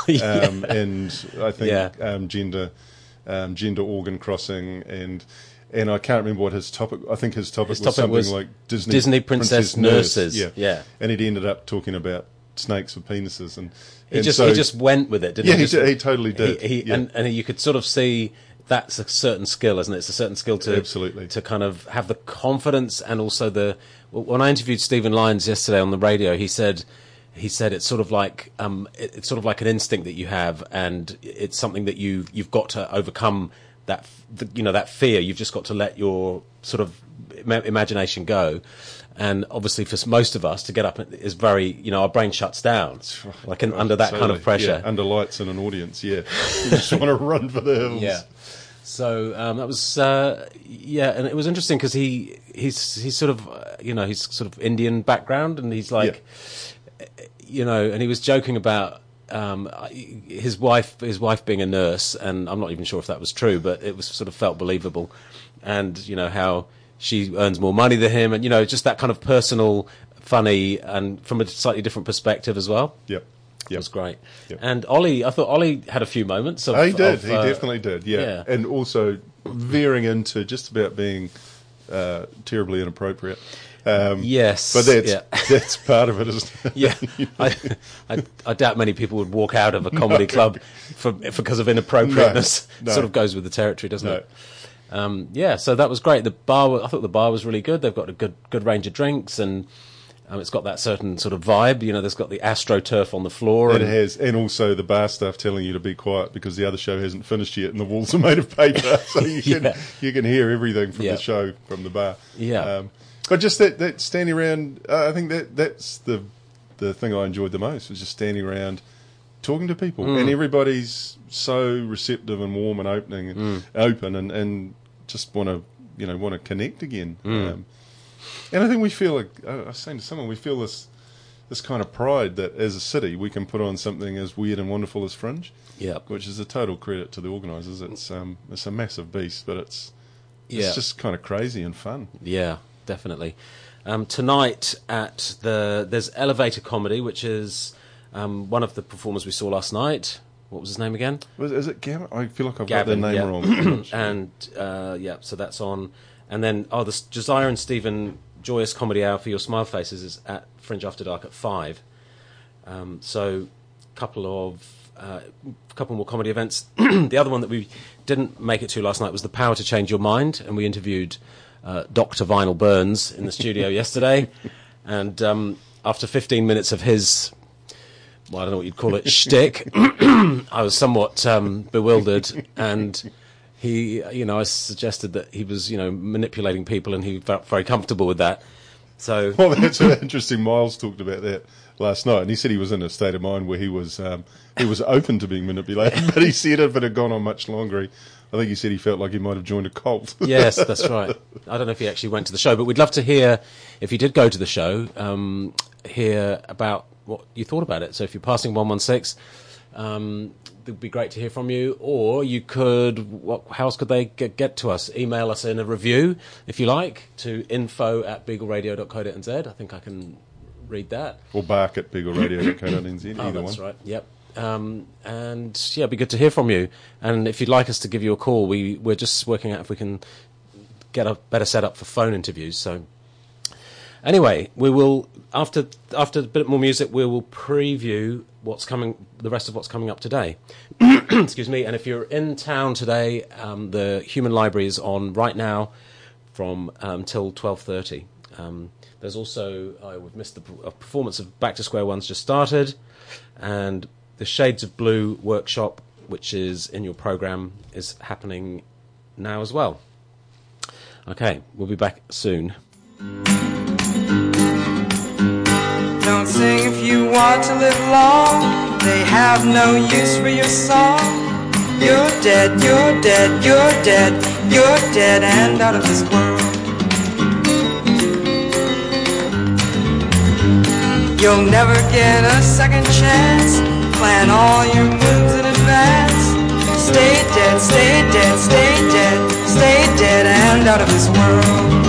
And I think gender organ crossing, and I can't remember what his topic... I think his topic was something like Disney Princess Nurses. Yeah. And he ended up talking about snakes with penises. And he just went with it, didn't he? Yeah, he totally did. And you could sort of see... That's a certain skill, isn't it? It's a certain skill to Absolutely. To kind of have the confidence, and also when I interviewed Stephen Lyons yesterday on the radio, he said it's sort of like it's sort of like an instinct that you have, and it's something that you've got to overcome that fear. You've just got to let your sort of imagination go. And obviously, for most of us, to get up is very, our brain shuts down, under that kind of pressure. Yeah, under lights in an audience, you just want to run for the hills. Yeah. So that was, and it was interesting because he's sort of, he's sort of Indian background, and he's like, and he was joking about his wife being a nurse, and I'm not even sure if that was true, but it was sort of felt believable, and how she earns more money than him, and just that kind of personal, funny, and from a slightly different perspective as well. Yep. It was great. Yep. And I thought Ollie had a few moments. He did. He definitely did. Yeah. And also veering into just about being terribly inappropriate. Yes, but that's part of it, isn't it? Yeah, I doubt many people would walk out of a comedy club because of inappropriateness. No. Sort of goes with the territory, doesn't it? So that was great. I thought the bar was really good. They've got a good range of drinks, and it's got that certain sort of vibe. There's got the AstroTurf on the floor. It has, and also the bar staff telling you to be quiet because the other show hasn't finished yet, and the walls are made of paper, so you can hear everything from the show from the bar. Yeah. But just that standing around, I think that's the thing I enjoyed the most, was just standing around talking to people, and everybody's so receptive and warm and open, and just want to connect again. And I think we feel like I was saying to someone, we feel this kind of pride that as a city we can put on something as weird and wonderful as Fringe. Which is a total credit to the organisers. It's a massive beast, but it's just kind of crazy and fun. Yeah, definitely. Tonight there's Elevator Comedy, which is one of the performers we saw last night. What was his name again? Is it Gavin? I feel like I've got their name wrong. And so that's on. And then the Josiah and Stephen Joyous Comedy Hour for Your Smile Faces is at Fringe After Dark at 5. So couple more comedy events. The other one that we didn't make it to last night was The Power to Change Your Mind, and we interviewed Dr. Vinyl Burns in the studio yesterday. And after 15 minutes of his, I don't know what you'd call it, shtick, I was somewhat bewildered, and he, I suggested that he was, manipulating people, and he felt very comfortable with that. So, well, that's interesting. Miles talked about that last night, and he said he was in a state of mind where he was open to being manipulated, but he said if it had gone on much longer, I think he said he felt like he might have joined a cult. Yes, that's right. I don't know if he actually went to the show, but we'd love to hear, if you did go to the show, hear about what you thought about it. So if you're passing 116, it would be great to hear from you. Or you could, how else could they get to us? Email us in a review, if you like, to info@beagleradio.co.nz. I think I can read that. Or bark@beagleradio.co.nz, either one. That's right, yep. And it'd be good to hear from you. And if you'd like us to give you a call, we're just working out if we can get a better setup for phone interviews. So anyway, we will after a bit more music, we will preview what's coming, the rest of what's coming up today. Excuse me. And if you're in town today, the Human Library is on right now from till 12:30. There's also we've missed the performance of Back to Square One's just started, and the Shades of Blue workshop, which is in your program, is happening now as well. Okay, we'll be back soon. Don't sing if you want to live long. They have no use for your song. You're dead, you're dead, you're dead, you're dead and out of this world. You'll never get a second chance. Plan all your moves in advance. Stay dead, stay dead, stay dead, stay dead and out of this world.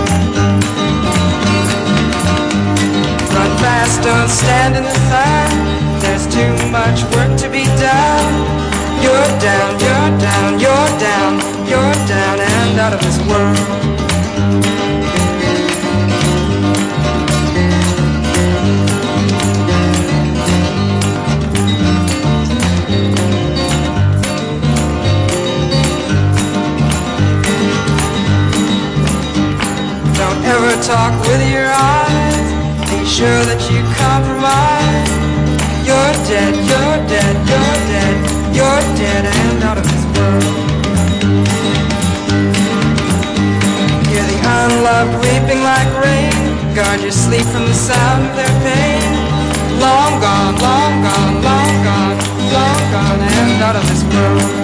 Run fast, don't stand in the sun. There's too much work to be done. You're down, you're down, you're down, you're down and out of this world. Ever talk with your eyes. Be sure that you compromise. You're dead, you're dead, you're dead, you're dead and out of this world. Hear the unloved weeping like rain. Guard your sleep from the sound of their pain. Long gone, long gone, long gone, long gone and out of this world.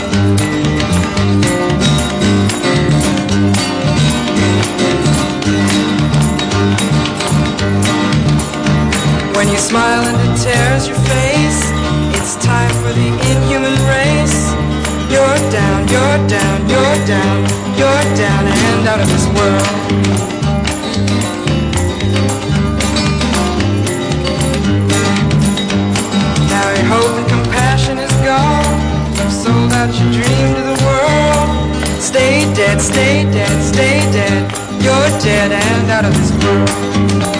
When you smile and it tears your face, it's time for the inhuman race. You're down, you're down, you're down, you're down and out of this world. Now your hope and compassion is gone. You've sold out your dream to the world. Stay dead, stay dead, stay dead. You're dead and out of this world.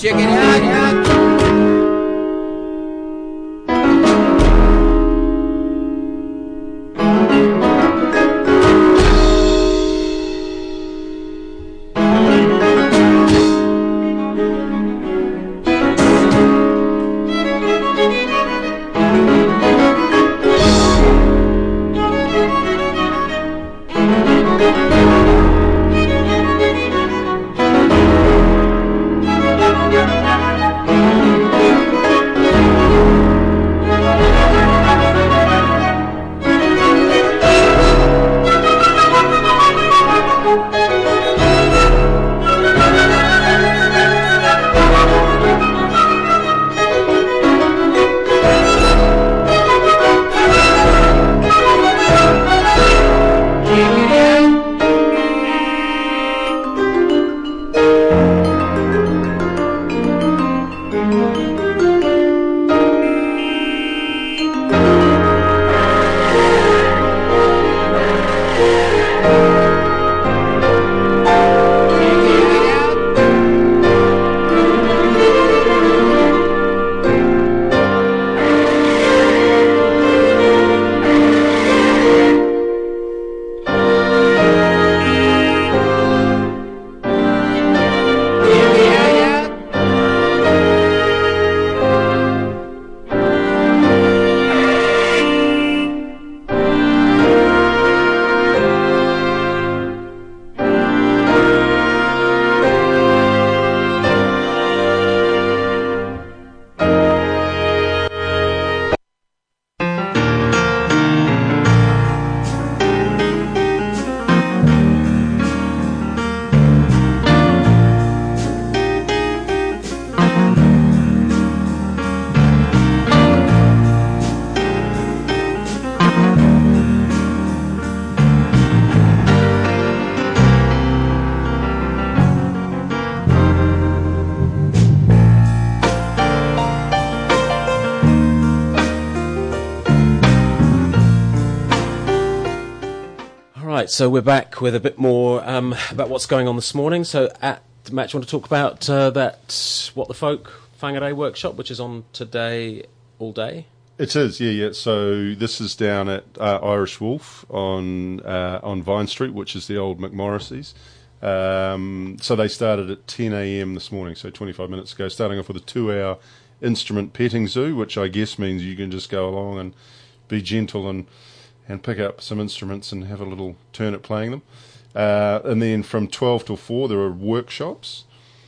Check it out. So we're back with a bit more about what's going on this morning. So, Matt, you want to talk about that What the Folk Whangarei workshop, which is on today all day? It is, yeah. So this is down at Irish Wolf on Vine Street, which is the old McMorris's. So they started at 10 a.m. this morning, so 25 minutes ago, starting off with a 2-hour instrument petting zoo, which I guess means you can just go along and be gentle and pick up some instruments and have a little turn at playing them. And then from 12 till 4 there are workshops.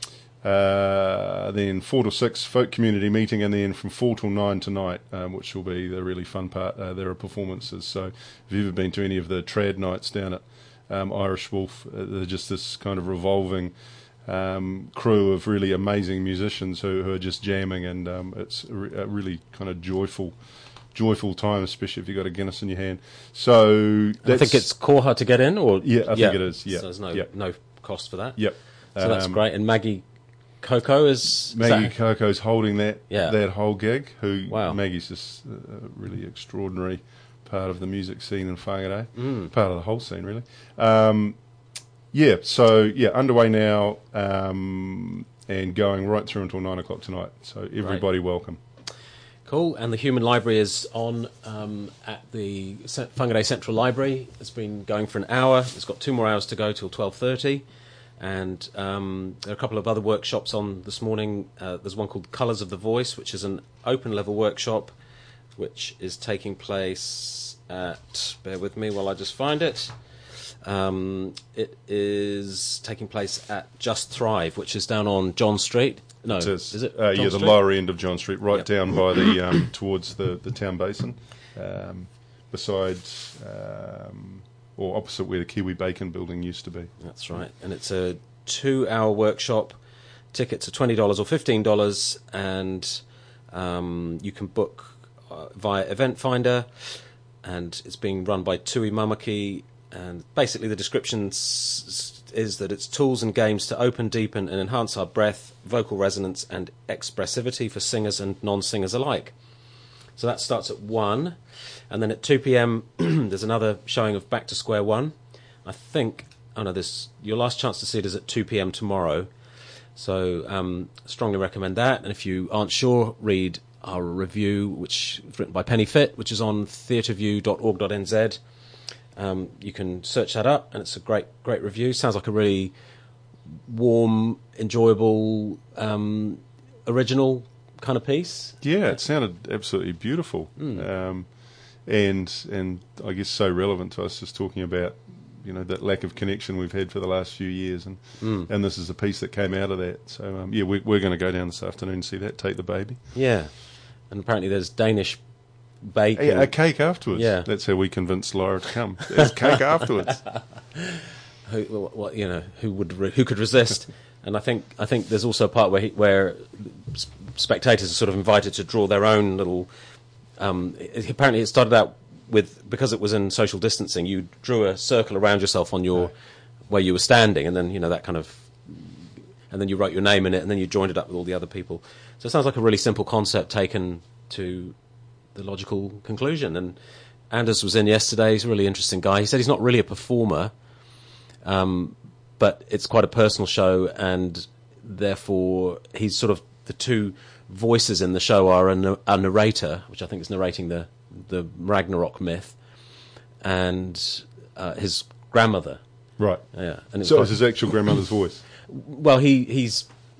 Then 4 till 6 folk community meeting, and then from 4 till 9 tonight, which will be the really fun part. There are performances. So if you've ever been to any of the trad nights down at Irish Wolf, they're just this kind of revolving crew of really amazing musicians who are just jamming, and it's a really kind of joyful time, especially if you've got a Guinness in your hand. So I think it's Koha to get in, or I think it is. Yeah, so there's no cost for that. Yep. So that's great. And Maggie Coco's holding that whole gig. Maggie's just a really extraordinary part of the music scene in Whangarei, part of the whole scene really. Underway now and going right through until 9 o'clock tonight. So everybody welcome. Cool. And the Human Library is on at the Whangarei Central Library. It's been going for an hour. It's got 2 more hours to go till 12:30. And there are a couple of other workshops on this morning. There's one called Colours of the Voice, which is an open-level workshop, which is taking place at... Bear with me while I just find it. It is taking place at Just Thrive, which is down on John Street. No, is it? The lower end of John Street, right down by the towards the town basin, besides or opposite where the Kiwi Bacon building used to be. That's right, and it's a 2-hour workshop. Tickets are $20 or $15, and you can book via Event Finder, and it's being run by Tui Mamaki. And basically, the description is that it's tools and games to open, deepen, and enhance our breath, vocal resonance, and expressivity for singers and non-singers alike. So that starts at 1, and then at 2 p.m. there's another showing of Back to Square One. I think, your last chance to see it is at 2 p.m. tomorrow. So strongly recommend that. And if you aren't sure, read our review, which is written by Penny Fit, which is on theatreview.org.nz. You can search that up, and it's a great review. Sounds like a really warm, enjoyable, original kind of piece. Yeah, it sounded absolutely beautiful, and I guess so relevant to us, just talking about that lack of connection we've had for the last few years, and this is a piece that came out of that. So we're going to go down this afternoon and see that. Take the Baby. Yeah, and apparently there's Danish bake. A cake afterwards. Yeah, that's how we convinced Laura to come. There's cake afterwards. Who could resist? And I think there's also a part where spectators are sort of invited to draw their own little. Apparently, it started out with, because it was in social distancing, you drew a circle around yourself on where you were standing, and then that kind of, and then you wrote your name in it, and then you joined it up with all the other people. So it sounds like a really simple concept taken to the logical conclusion. And Anders was in yesterday. He's a really interesting guy. He said he's not really a performer. But it's quite a personal show, and therefore he's sort of, the two voices in the show are a narrator, which I think is narrating the Ragnarok myth, and his grandmother. Right. Yeah. And so it's his actual grandmother's voice? Well, he's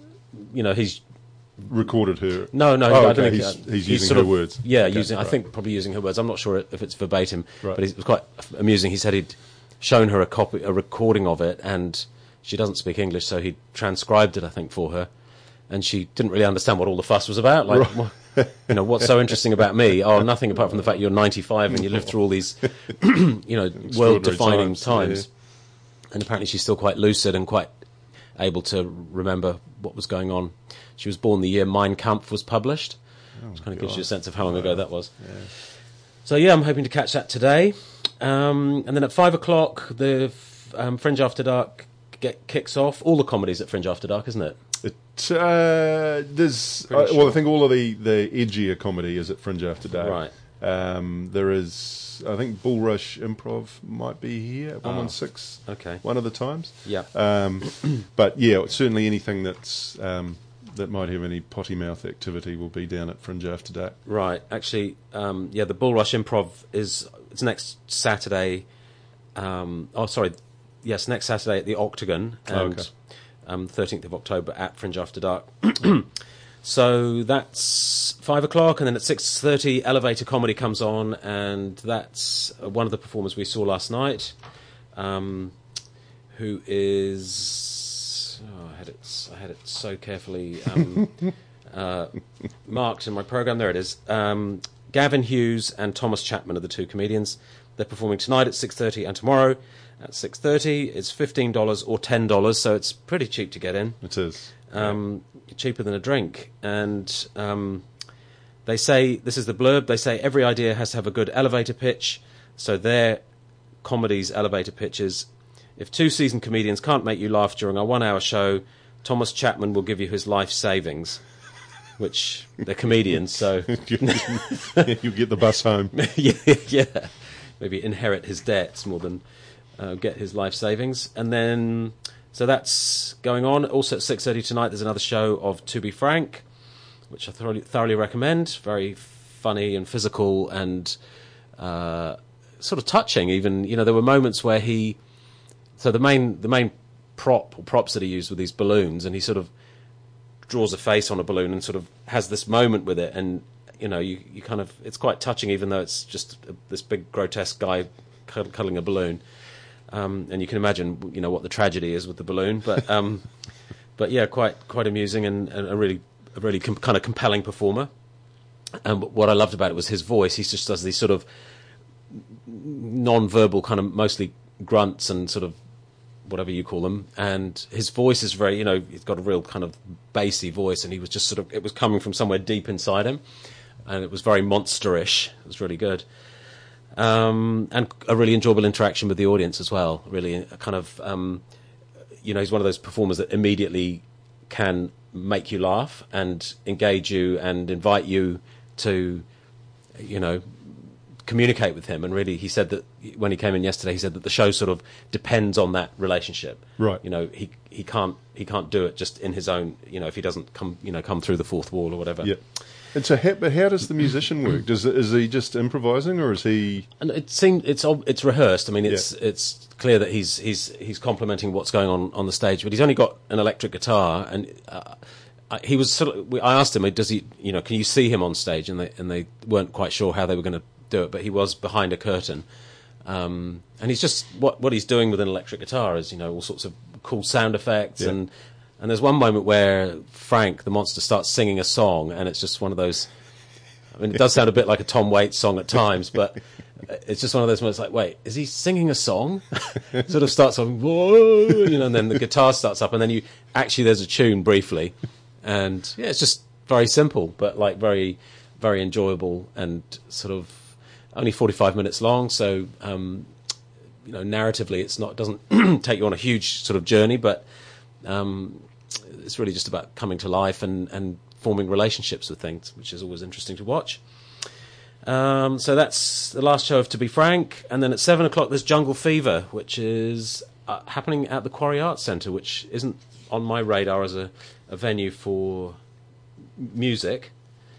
recorded her. No, I don't think think he's using her words. Yeah, Okay, I think probably using her words. I'm not sure if it's verbatim, right. But it was quite amusing. He said he'd shown her a recording of it, and she doesn't speak English, so he transcribed it, I think, for her, and she didn't really understand what all the fuss was about. Like, right. What's so interesting about me? Oh, nothing apart from the fact you're 95 and you lived through all these, world-defining times. Yeah. And apparently she's still quite lucid and quite able to remember what was going on. She was born the year Mein Kampf was published, which kind of gives you a sense of how long ago that was. Yeah. So I'm hoping to catch that today. And then at 5 o'clock, the Fringe After Dark kicks off. All the comedies at Fringe After Dark, isn't it? There's I think all of the edgier comedy is at Fringe After Dark. Right. There is, I think, Bullrush Improv might be here at 116. Okay. One of the times. Yeah. But certainly anything that's that might have any potty mouth activity will be down at Fringe After Dark. Right. Actually, the Bullrush Improv it's next Saturday. Next Saturday at the Octagon, and 13th of October at Fringe After Dark. So that's 5 o'clock, and then at 6:30, Elevator Comedy comes on, and that's one of the performers we saw last night, who is... I had it so carefully marked in my program. There it is. Gavin Hughes and Thomas Chapman are the two comedians. They're performing tonight at 6:30 and tomorrow at 6:30. It's $15 or $10, so it's pretty cheap to get in. It is. Cheaper than a drink. And they say, this is the blurb, they say every idea has to have a good elevator pitch, so their comedy's elevator pitches: if two seasoned comedians can't make you laugh during a 1 hour show, Thomas Chapman will give you his life savings. Which, they're comedians, so... you get the bus home. yeah. Maybe inherit his debts more than get his life savings. And then... So that's going on. Also at 6:30 tonight, there's another show of To Be Frank, which I thoroughly recommend. Very funny and physical and sort of touching. Even, there were moments where he... So the main props that he used were these balloons, and he sort of draws a face on a balloon and sort of has this moment with it, and you kind of, it's quite touching, even though it's just this big grotesque guy cuddling a balloon. And you can imagine, what the tragedy is with the balloon, but yeah, quite amusing and a really kind of compelling performer. And what I loved about it was his voice. He just does these sort of non-verbal kind of mostly grunts and sort of whatever you call them, and his voice is very, he's got a real kind of bassy voice, and he was just it was coming from somewhere deep inside him, and it was very monsterish. It was really good. And a really enjoyable interaction with the audience as well. Really, a kind of, he's one of those performers that immediately can make you laugh and engage you and invite you to, communicate with him. And really, he said that when he came in yesterday, he said that the show sort of depends on that relationship. Right. You know, he can't do it just in his own. You know, if he doesn't come through the fourth wall or whatever. Yeah. And so, but how does the musician work? Is he just improvising, or is he? And it seemed it's rehearsed. I mean, it's clear that he's complementing what's going on the stage, but he's only got an electric guitar, and he was sort of. I asked him, does he? You know, can you see him on stage? And they weren't quite sure how they were going to do it, but he was behind a curtain, and he's just what he's doing with an electric guitar is, you know, all sorts of cool sound effects and there's one moment where Frank, the monster, starts singing a song, and it's just one of those. I mean, it does sound a bit like a Tom Waits song at times, but it's just one of those moments like, wait, is he singing a song? Sort of starts on, whoa, you know, and then the guitar starts up, and then there's a tune briefly, and yeah, it's just very simple, but like very, very enjoyable, and sort of only 45 minutes long, so you know, narratively, it doesn't take you on a huge sort of journey, but. It's really just about coming to life and forming relationships with things, which is always interesting to watch. So that's the last show of To Be Frank, and then at 7 o'clock there's Jungle Fever, which is happening at the Quarry Arts Centre, which isn't on my radar as a venue for music,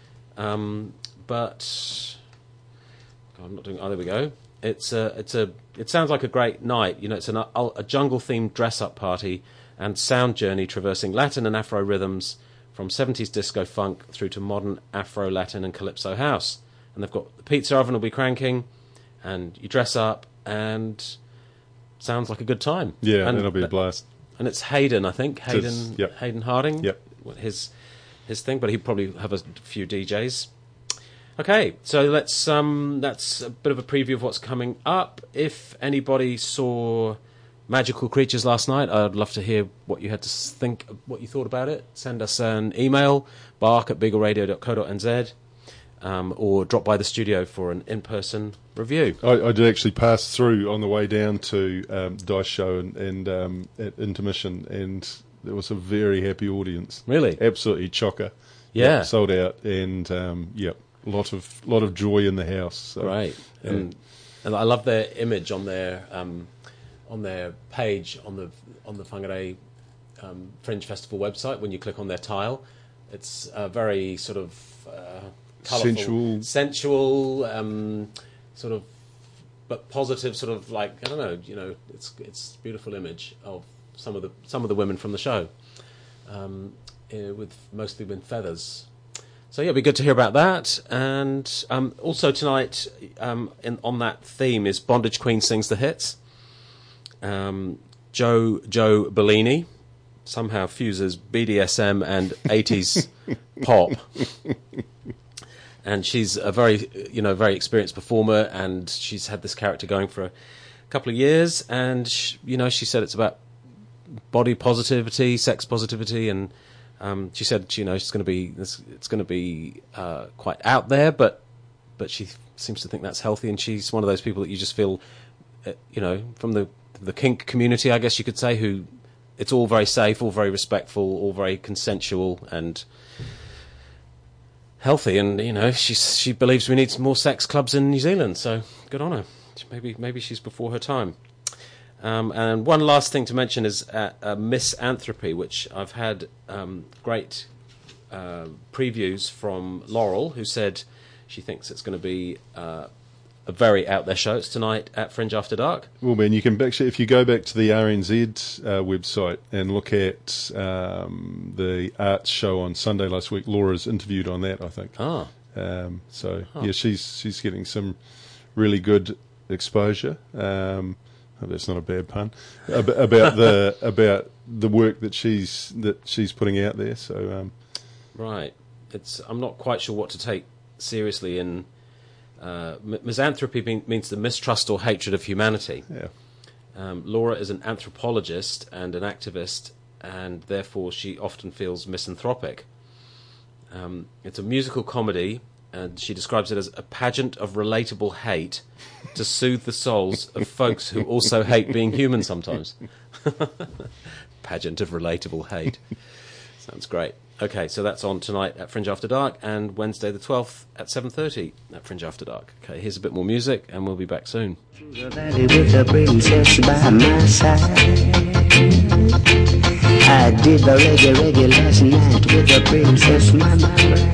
but I'm not doing. Oh, there we go. It sounds like a great night. You know, it's a jungle themed dress up party and sound journey traversing Latin and Afro rhythms from 70s disco funk through to modern Afro, Latin and Calypso house. And they've got the pizza oven will be cranking, and you dress up, and sounds like a good time. Yeah, and it'll be a blast. And it's Hayden, I think. Hayden Harding. Yep. His thing, but he'd probably have a few DJs. Okay, so that's a bit of a preview of what's coming up. If anybody saw Magical Creatures last night, I'd love to hear what you had to think, what you thought about it. Send us an email, bark@beagleradio.co.nz, or drop by the studio for an in-person review. I did actually pass through on the way down to the Dice Show and at intermission, and there was a very happy audience. Really? Absolutely chocker. Yeah. Sold out, and a lot of joy in the house. So, right. Yeah. And I love their image on their page on the Whangarei Fringe Festival website. When you click on their tile, it's very sort of colourful, sensual, sort of, but positive, sort of like, I don't know, you know, it's a beautiful image of some of the women from the show, mostly with feathers. So yeah, it'd be good to hear about that. And also tonight, on that theme, is Bondage Queen Sings the Hits. Joe Bellini somehow fuses BDSM and 80s pop, and she's a very experienced performer, and she's had this character going for a couple of years, and she said it's about body positivity, sex positivity, and she said it's going to be quite out there, but she seems to think that's healthy, and she's one of those people that you just feel from the kink community, I guess you could say, who it's all very safe, all very respectful, all very consensual and healthy, and she believes we need more sex clubs in New Zealand, so good on her. Maybe she's before her time. And one last thing to mention is Misanthropy, which I've had great previews from Laurel, who said she thinks it's going to be a very out there show. It's tonight at Fringe After Dark. Well, man, you can actually, if you go back to the RNZ website and look at the arts show on Sunday last week, Laura's interviewed on that, I think. Yeah, she's getting some really good exposure. That's not a bad pun. About the work that she's putting out there. So right, I'm not quite sure what to take seriously in. Misanthropy means the mistrust or hatred of humanity. Yeah. Laura is an anthropologist and an activist, and therefore she often feels misanthropic. It's a musical comedy, and she describes it as a pageant of relatable hate to soothe the souls of folks who also hate being human sometimes. Pageant of relatable hate. Sounds great. Okay, so that's on tonight at Fringe After Dark, and Wednesday the 12th at 7:30 at Fringe After Dark. Okay, here's a bit more music, and we'll be back soon. The valley with the princess by my side. I did the reggae last night with the princess, my bride.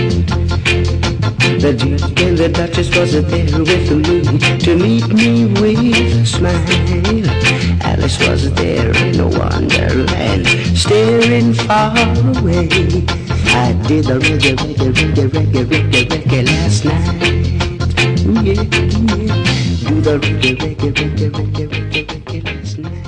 The Duke and the Duchess was there with me to meet me with a smile. Alice was there in a wonderland, staring far away. I did the reggae last night. Yeah, do the reggae last night.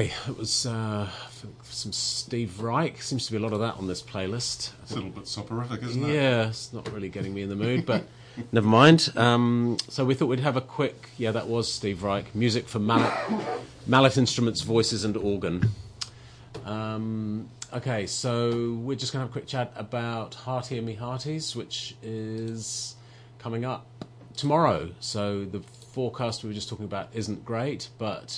Okay, it was some Steve Reich. Seems to be a lot of that on this playlist. It's a little bit soporific, isn't it? Yeah, it's not really getting me in the mood, but never mind. So we thought we'd have a quick... Yeah, that was Steve Reich. Music for mallet instruments, voices and organ. Okay, so we're just going to have a quick chat about Hearty and Me Hearties, which is coming up tomorrow. So the forecast we were just talking about isn't great, but...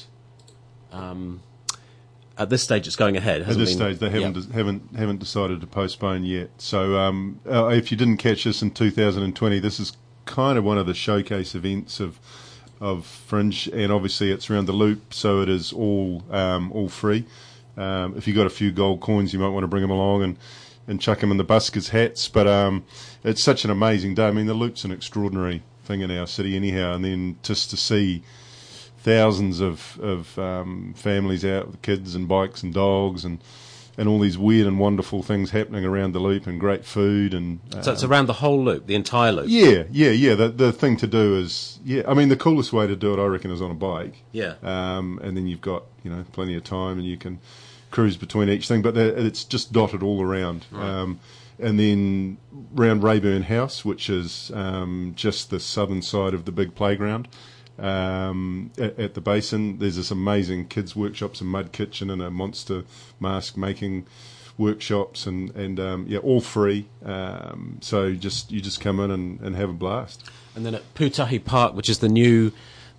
at this stage, it's going ahead. At this stage, they haven't decided to postpone yet. So, if you didn't catch this in 2020, this is kind of one of the showcase events of Fringe, and obviously it's around the Loop, so it is all free. If you got a few gold coins, you might want to bring them along and chuck them in the buskers' hats. But it's such an amazing day. I mean, the Loop's an extraordinary thing in our city, anyhow, and then just to see thousands of families out with kids and bikes and dogs and all these weird and wonderful things happening around the Loop, and great food. And so it's around the whole Loop, the entire Loop? Yeah. The thing to do is, I mean, the coolest way to do it, I reckon, is on a bike. Yeah. And then you've got, plenty of time and you can cruise between each thing, but it's just dotted all around. Right. And then round Rayburn House, which is just the southern side of the big playground. At the basin, there's this amazing kids workshops, a mud kitchen and a monster mask making workshops, and all free. So you just come in and have a blast. And then at Putahi Park, which is the new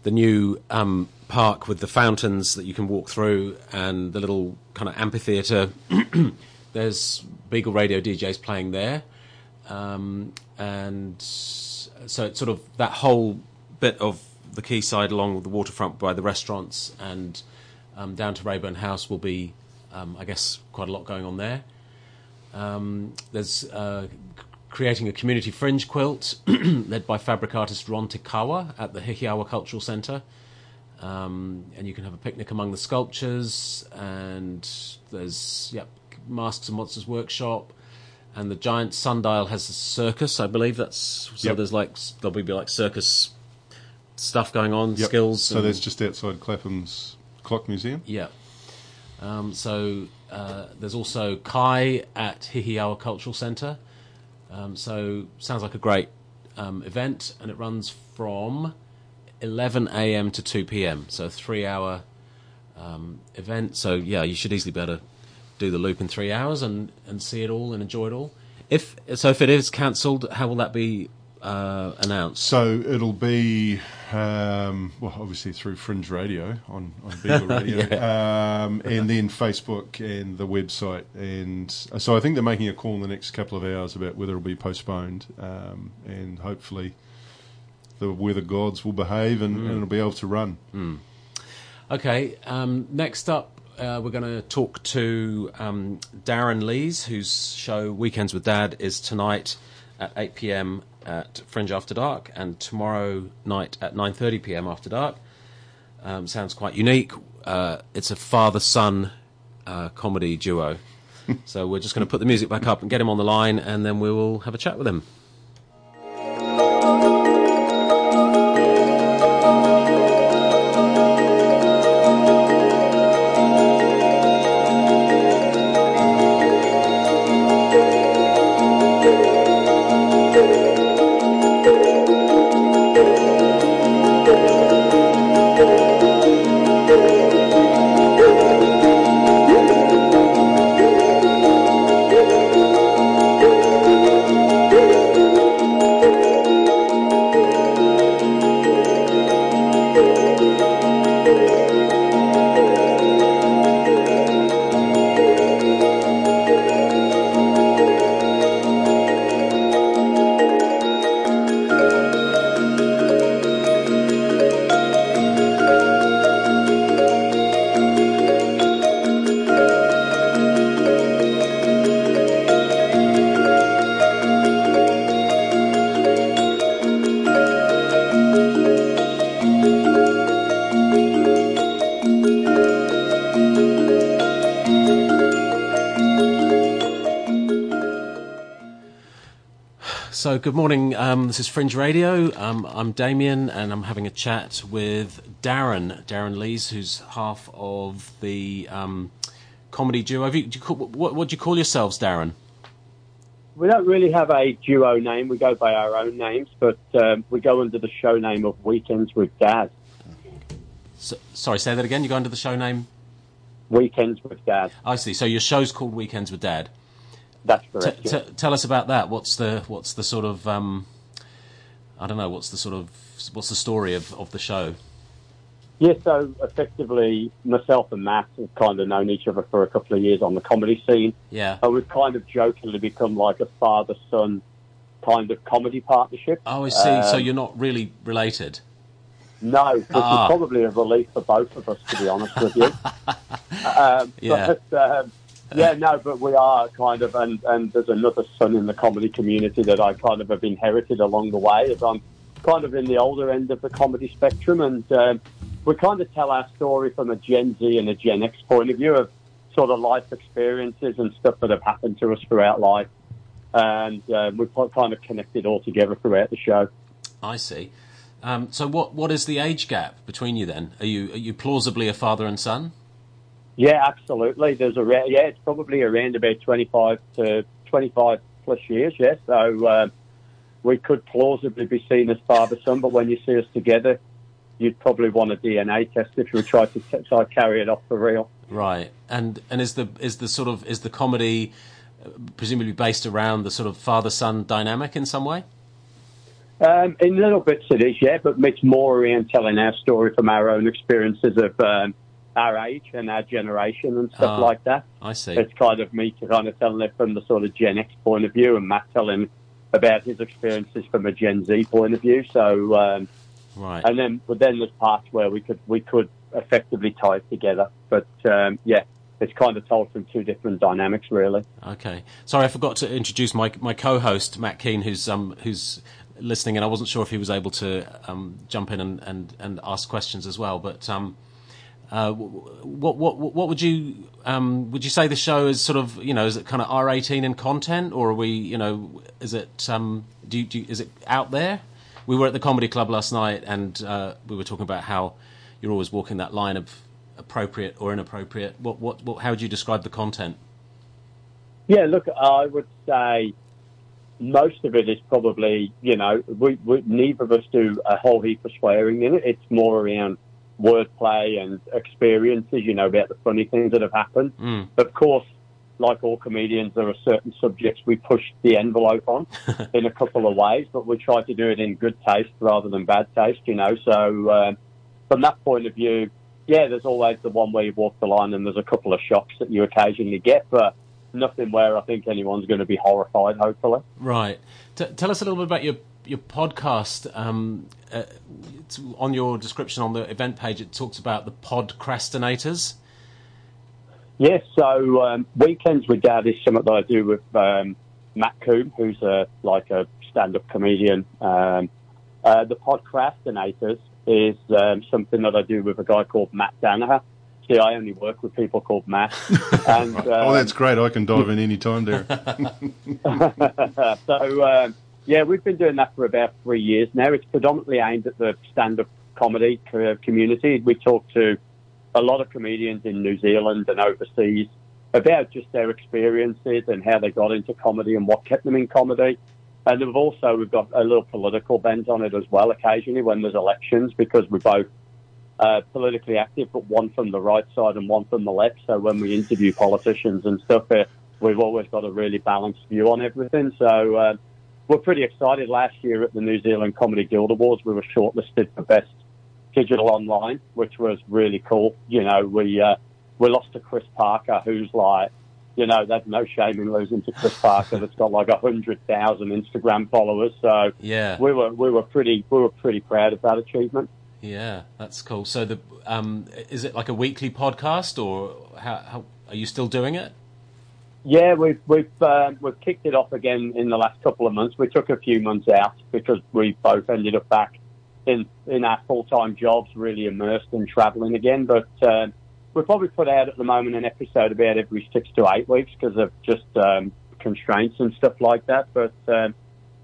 park with the fountains that you can walk through and the little kind of amphitheatre, there's Beagle Radio DJs playing there, and so it's sort of that whole bit of the quayside along the waterfront by the restaurants and down to Rayburn House will be, I guess, quite a lot going on there. There's creating a community fringe quilt led by fabric artist Ron Tikawa at the Hihiawa Cultural Centre. And you can have a picnic among the sculptures, and there's Masks and Monsters workshop, and the Giant Sundial has a circus, I believe. There's there'll be like circus stuff going on, skills. So that's just outside Clapham's Clock Museum. Yeah. So there's also Kai at Hihiawa Cultural Centre. So sounds like a great event, and it runs from 11 a.m. to 2 p.m. So a 3-hour event. So you should easily be able to do the Loop in 3 hours and see it all and enjoy it all. If it is cancelled, how will that be announced? So it'll be obviously through Fringe Radio on Beagle Radio, and then Facebook and the website. And so I think they're making a call in the next couple of hours about whether it'll be postponed, and hopefully the weather gods will behave and it'll be able to run. Okay, next up we're going to talk to Darren Lees, whose show Weekends with Dad is tonight at 8 p.m. at Fringe After Dark, and tomorrow night at 9:30 p.m. After Dark. Sounds quite unique. It's a father-son comedy duo. So we're just going to put the music back up and get him on the line, and then we will have a chat with him. So good morning, this is Fringe Radio. I'm Damien, and I'm having a chat with Darren Lees, who's half of the comedy duo. What do you call yourselves, Darren? We don't really have a duo name. We go by our own names, but we go under the show name of Weekends with Dad. Sorry, say that again. You go under the show name? Weekends with Dad. I see. So your show's called Weekends with Dad. That's correct. Tell us about that. What's the sort of I don't know. What's the story of the show? Yeah, so effectively, myself and Matt have kind of known each other for a couple of years on the comedy scene. Yeah. And we've kind of jokingly become like a father-son kind of comedy partnership. Oh, I see. So you're not really related? No, which is probably a relief for both of us, to be honest with you. Yeah. But we are kind of, and there's another son in the comedy community that I kind of have inherited along the way, as I'm kind of in the older end of the comedy spectrum, and we kind of tell our story from a Gen Z and a Gen X point of view of sort of life experiences and stuff that have happened to us throughout life, and we've kind of connected all together throughout the show. I see. So what is the age gap between you then? Are you plausibly a father and son? Yeah, absolutely. It's probably around about 25 plus years. Yeah, so we could plausibly be seen as father-son, but when you see us together, you'd probably want a DNA test if you tried to carry it off for real. Right, and is the comedy presumably based around the sort of father-son dynamic in some way? In little bits it is, yeah, but it's more around telling our story from our own experiences of our age and our generation and stuff like that. I see. It's kind of me kind of telling it from the sort of Gen X point of view, and Matt telling about his experiences from a Gen Z point of view. So, right. And then there's parts where we could effectively tie it together. But it's kind of told from two different dynamics, really. Okay. Sorry, I forgot to introduce my co-host Matt Keane, who's listening, and I wasn't sure if he was able to jump in and ask questions as well. But what would you say the show is sort of, is it kind of R18 in content, or are we, is it is it out there? We were at the Comedy Club last night, and we were talking about how you're always walking that line of appropriate or inappropriate. How would you describe the content? Yeah, look, I would say most of it is probably, we neither of us do a whole heap of swearing in it. It's more around wordplay and experiences, about the funny things that have happened. Of course, like all comedians, there are certain subjects we push the envelope on in a couple of ways, but we try to do it in good taste rather than bad taste, So from that point of view, yeah, there's always the one where you walk the line and there's a couple of shocks that you occasionally get, but nothing where I think anyone's going to be horrified, hopefully. Right. Tell us a little bit about your podcast. It's on your description on the event page, it talks about the podcrastinators. Yes, so Weekends with Dad is something that I do with Matt Coombe, who's a stand-up comedian. The podcrastinators is something that I do with a guy called Matt Danaher. See, I only work with people called Matt. And, that's great. I can dive in any time there. So, we've been doing that for about 3 years now. It's predominantly aimed at the stand-up comedy community. We talk to a lot of comedians in New Zealand and overseas about just their experiences and how they got into comedy and what kept them in comedy. And we've got a little political bent on it as well occasionally when there's elections, because we're both politically active, but one from the right side and one from the left. So when we interview politicians and stuff, we've always got a really balanced view on everything. So we're pretty excited. Last year at the New Zealand Comedy Guild Awards, we were shortlisted for Best Digital Online, which was really cool. We lost to Chris Parker, who's like, there's no shame in losing to Chris Parker. That's got like 100,000 Instagram followers. So yeah, we were pretty proud of that achievement. Yeah, that's cool. So is it like a weekly podcast, or how are you still doing it? Yeah, we've kicked it off again in the last couple of months. We took a few months out because we both ended up back in our full-time jobs, really immersed in travelling again. But we probably put out at the moment an episode about every 6 to 8 weeks because of just constraints and stuff like that. But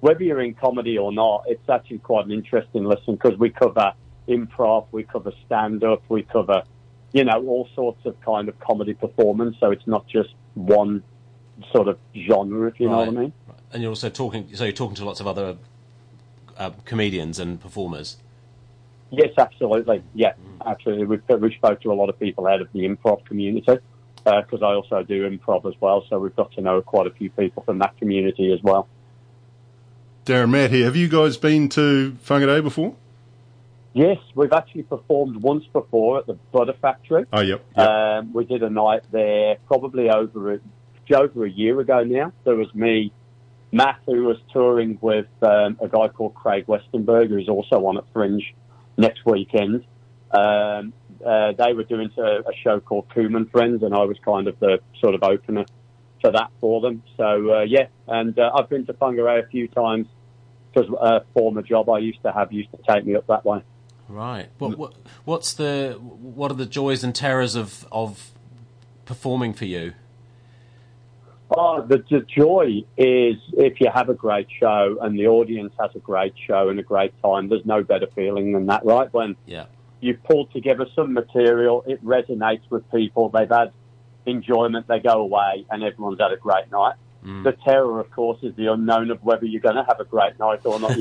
whether you're in comedy or not, it's actually quite an interesting listen because we cover improv, we cover stand-up, we cover, all sorts of kind of comedy performance. So it's not just one sort of genre, if you know what I mean. And you're also talking to lots of other comedians and performers. Yes, absolutely. Yeah, absolutely. We spoke to a lot of people out of the improv community because I also do improv as well. So we've got to know quite a few people from that community as well. Darren, Matt here. Have you guys been to Whangarei before? Yes, we've actually performed once before at the Butter Factory. Oh, yep. We did a night there probably over a year ago now. There was me, Matt, who was touring with a guy called Craig Westenberg, who's also on at Fringe next weekend. They were doing a show called Koeman Friends, and I was kind of the sort of opener for that for them. So, and I've been to Whangarei a few times because a former job I used to take me up that way. Right. What are the joys and terrors of performing for you? Oh, the joy is if you have a great show and the audience has a great show and a great time, there's no better feeling than that, right? When you've pulled together some material, it resonates with people, they've had enjoyment, they go away, and everyone's had a great night. The terror, of course, is the unknown of whether you're going to have a great night or not,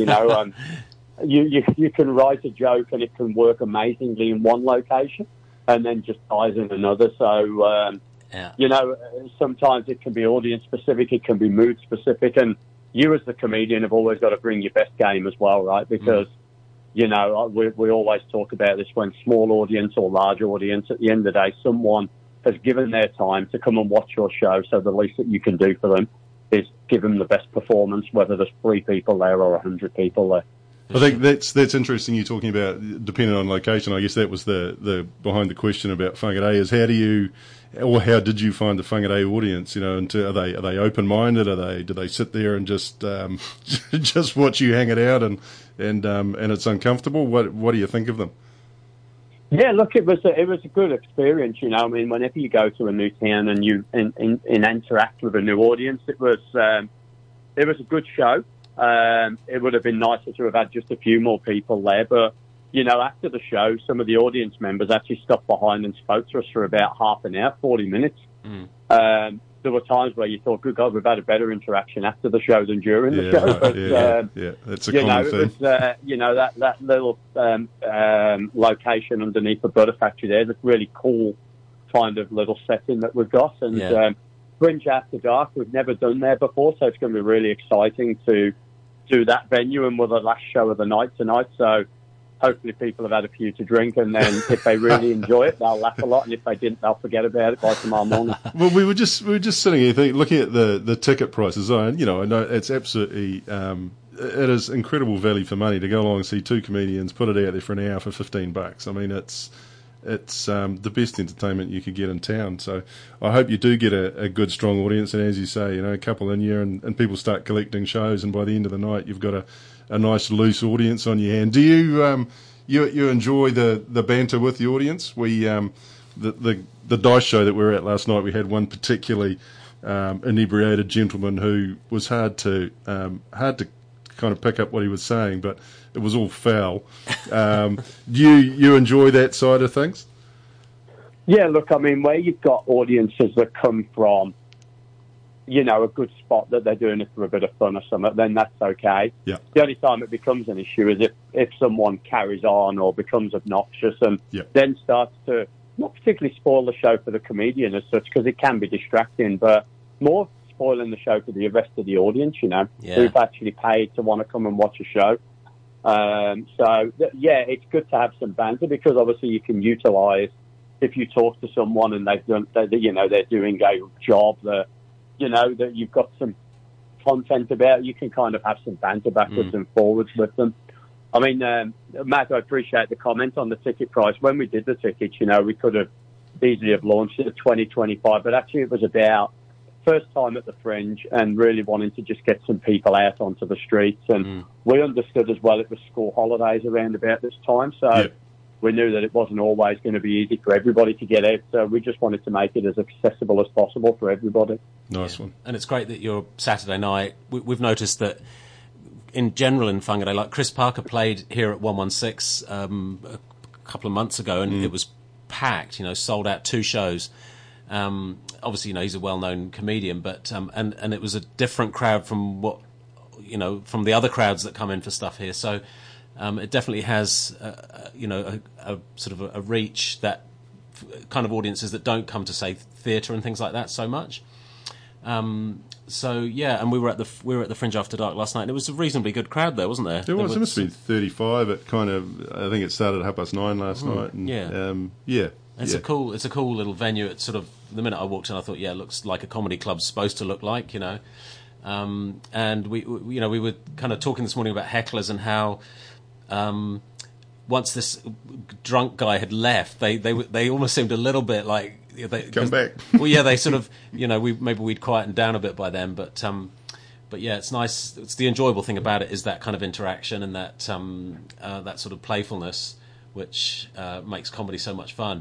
You can write a joke and it can work amazingly in one location and then just dies in another. So, sometimes it can be audience specific, it can be mood specific, and you as the comedian have always got to bring your best game as well, right? Because, we always talk about this when small audience or large audience, at the end of the day, someone has given their time to come and watch your show, so the least that you can do for them is give them the best performance, whether there's 3 people there or 100 people there. I think that's interesting. You're talking about depending on location. I guess that was the behind the question about Whangarei is how did you find the Whangarei audience? And are they open minded? Do they sit there and just just watch you hang it out and it's uncomfortable? What do you think of them? Yeah, look, it was a good experience. I mean, whenever you go to a new town and you interact with a new audience, it was a good show. It would have been nicer to have had just a few more people there, but after the show, some of the audience members actually stopped behind and spoke to us for about half an hour, 40 minutes. There were times where you thought, good God, we've had a better interaction after the show than during the show. But, that's a common thing. It was, that little location underneath the Butter Factory there is a really cool kind of little setting that we've got. And Fringe After Dark, we've never done there before, so it's going to be really exciting to do that venue, and we're the last show of the night tonight, so hopefully people have had a few to drink, and then if they really enjoy it, they'll laugh a lot, and if they didn't, they'll forget about it by tomorrow morning. Well, we were just sitting here looking at the ticket prices. I know it's absolutely it is incredible value for money to go along and see 2 comedians put it out there for an hour for $15. I mean, it's the best entertainment you could get in town. So I hope you do get a good, strong audience, and as you say, a couple in here, and people start collecting shows, and by the end of the night, you've got a nice loose audience on your hand. Do you you enjoy the banter with the audience? We the dice show that we were at last night, we had one particularly inebriated gentleman who was hard to kind of pick up what he was saying, but it was all foul. Do you enjoy that side of things? Yeah, look, I mean, where you've got audiences that come from, a good spot that they're doing it for a bit of fun or something, then that's okay. Yeah. The only time it becomes an issue is if someone carries on or becomes obnoxious and then starts to not particularly spoil the show for the comedian as such, because it can be distracting, but more spoiling the show for the rest of the audience, who've actually paid to want to come and watch a show. It's good to have some banter, because obviously you can utilise, if you talk to someone and they're doing a job that, that you've got some content about, you can kind of have some banter backwards and forwards with them. I mean, Matt, I appreciate the comment on the ticket price. When we did the tickets, we could have easily have launched it at $20-25, but actually it was about first time at the Fringe and really wanting to just get some people out onto the streets. And we understood as well it was school holidays around about this time, so we knew that it wasn't always going to be easy for everybody to get out, so we just wanted to make it as accessible as possible for everybody. Nice one. And it's great that your Saturday night, we've noticed that in general in Whangarei, like Chris Parker played here at 116 a couple of months ago, and it was packed. Sold out 2 shows. Obviously, he's a well-known comedian, but and it was a different crowd from what from the other crowds that come in for stuff here. So it definitely has a sort of a reach that kind of audiences that don't come to say theatre and things like that so much. So yeah, and we were at the Fringe After Dark last night, and it was a reasonably good crowd there, wasn't there? There was. It must have been 35. At I think it started at 9:30 last night. And, It's a cool little venue. It's sort of, the minute I walked in, I thought, it looks like a comedy club's supposed to look like, And we were kind of talking this morning about hecklers and how once this drunk guy had left, they almost seemed a little bit like come back. Well, yeah, they sort of we'd quietened down a bit by then, but yeah, it's nice. It's the enjoyable thing about it is that kind of interaction and that that sort of playfulness, which makes comedy so much fun.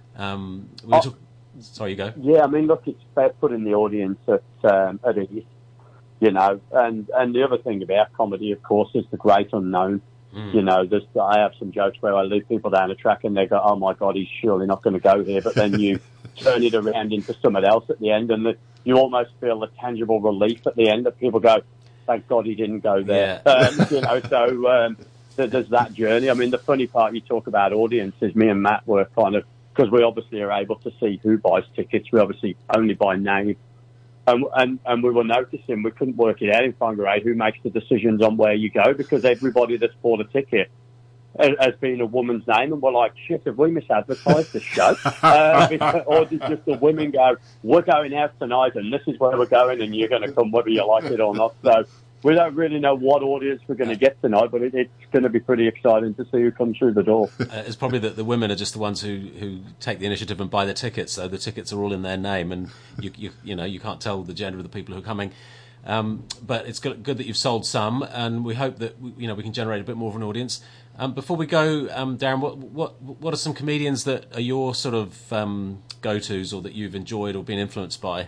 Sorry, you go. Yeah, I mean, look, it's about putting the audience at ease, and the other thing about comedy, of course, is the great unknown. I have some jokes where I lead people down a track and they go, "Oh my God, he's surely not going to go here," but then you turn it around into something else at the end, and you almost feel a tangible relief at the end that people go, "Thank God he didn't go there." Yeah. There's that journey. I mean, the funny part, you talk about audience, is me and Matt were kind of, because we obviously are able to see who buys tickets. We obviously only buy name. And we were noticing we couldn't work it out in Whangarei who makes the decisions on where you go, because everybody that's bought a ticket has been a woman's name, and we're like, shit, have we misadvertised the show? Or did just the women go, we're going out tonight and this is where we're going and you're going to come whether you like it or not. So we don't really know what audience we're going to get tonight, but it's going to be pretty exciting to see who comes through the door. It's probably that the women are just the ones who take the initiative and buy the tickets, so the tickets are all in their name, and you can't tell the gender of the people who are coming. But it's good that you've sold some, and we hope that we can generate a bit more of an audience. Before we go, Darren, what are some comedians that are your sort of go-tos, or that you've enjoyed or been influenced by?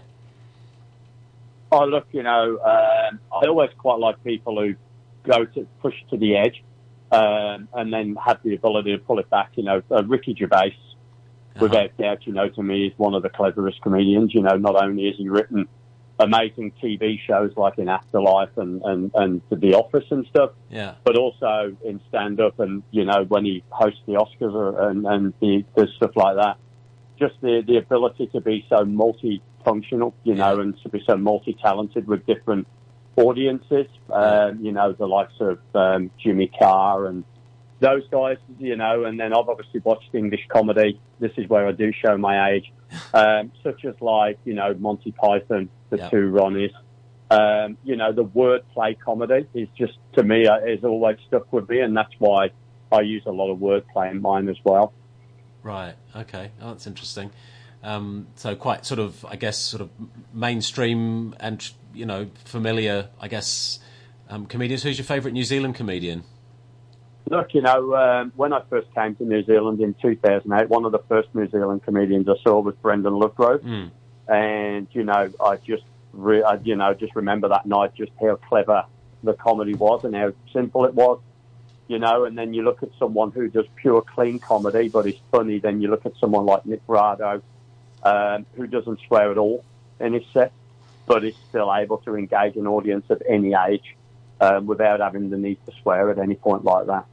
Oh, look, I always quite like people who go to push to the edge and then have the ability to pull it back. Ricky Gervais, without doubt, to me, is one of the cleverest comedians. Not only has he written amazing TV shows like in Afterlife and The Office and stuff, but also in stand-up and, when he hosts the Oscars and the stuff like that. Just the ability to be so multifunctional, and to be so multi-talented with different audiences, the likes of Jimmy Carr and those guys, and then I've obviously watched English comedy. This is where I do show my age, such as Monty Python, the two Ronnies. The wordplay comedy is just, to me, is always stuck with me, and that's why I use a lot of wordplay in mine as well. Right. Okay. Oh, that's interesting. So quite sort of, I guess, sort of mainstream and, familiar, I guess, comedians. Who's your favourite New Zealand comedian? Look, when I first came to New Zealand in 2008, one of the first New Zealand comedians I saw was Brendan Lovegrove. And, I just remember that night just how clever the comedy was and how simple it was. And then you look at someone who does pure clean comedy but is funny. Then you look at someone like Nick Rado, who doesn't swear at all in his set, but is still able to engage an audience of any age without having the need to swear at any point like that.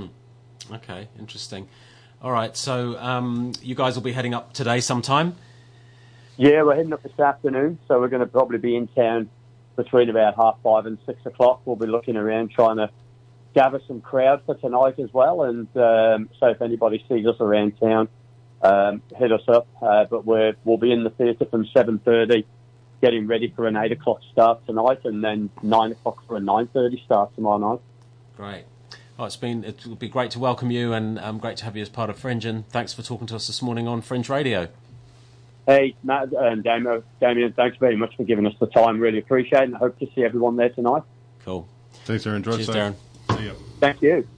Okay, interesting. All right, so you guys will be heading up today sometime? Yeah, we're heading up this afternoon, so we're going to probably be in town between about 5:30 and 6 o'clock. We'll be looking around trying to gather some crowd for tonight as well, and so if anybody sees us around town, hit us up. But we'll be in the theatre from 7:30, getting ready for an 8 o'clock start tonight, and then 9 o'clock for a 9:30 start tomorrow night. Great. Oh, it will be great to welcome you, and great to have you as part of Fringe, and thanks for talking to us this morning on Fringe Radio. Hey, Matt and Damien, thanks very much for giving us the time. Really appreciate it, and I hope to see everyone there tonight. Cool. Thanks, Darren. Cheers, Darren. See ya. Thank you.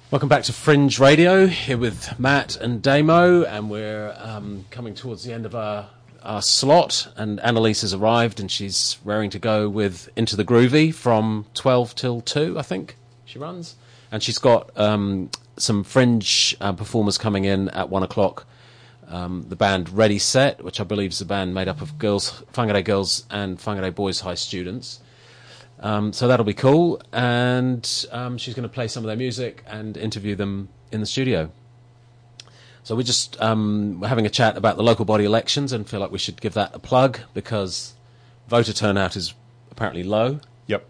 Welcome back to Fringe Radio, here with Matt and Damo, and we're coming towards the end of our slot, and Annalise has arrived, and she's raring to go with Into the Groovy from 12 till 2, I think she runs. And she's got some Fringe performers coming in at 1 o'clock. The band Ready Set, which I believe is a band made up of Whangarei girls and Whangarei boys high students. So that'll be cool, and she's going to play some of their music and interview them in the studio. So we're just we're having a chat about the local body elections and feel like we should give that a plug because voter turnout is apparently low. Yep.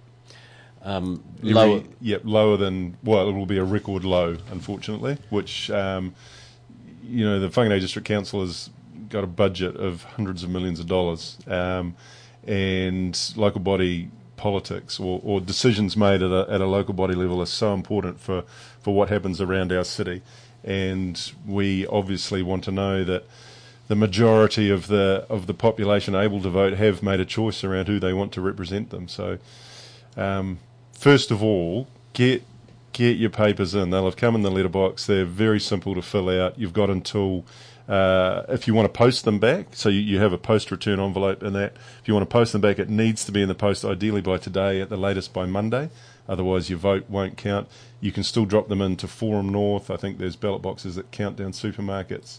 Lower. Yep, lower than, well, it will be a record low, unfortunately, which, the Whangarei District Council has got a budget of hundreds of millions of dollars, and local body politics or decisions made at a local body level are so important for what happens around our city, and we obviously want to know that the majority of the population able to vote have made a choice around who they want to represent them. So first of all, get your papers in. They'll have come in the letterbox. They're very simple to fill out. You've got until if you want to post them back, so you have a post return envelope in that. If you want to post them back, it needs to be in the post ideally by today, at the latest by Monday. Otherwise, your vote won't count. You can still drop them into Forum North. I think there's ballot boxes at Countdown supermarkets.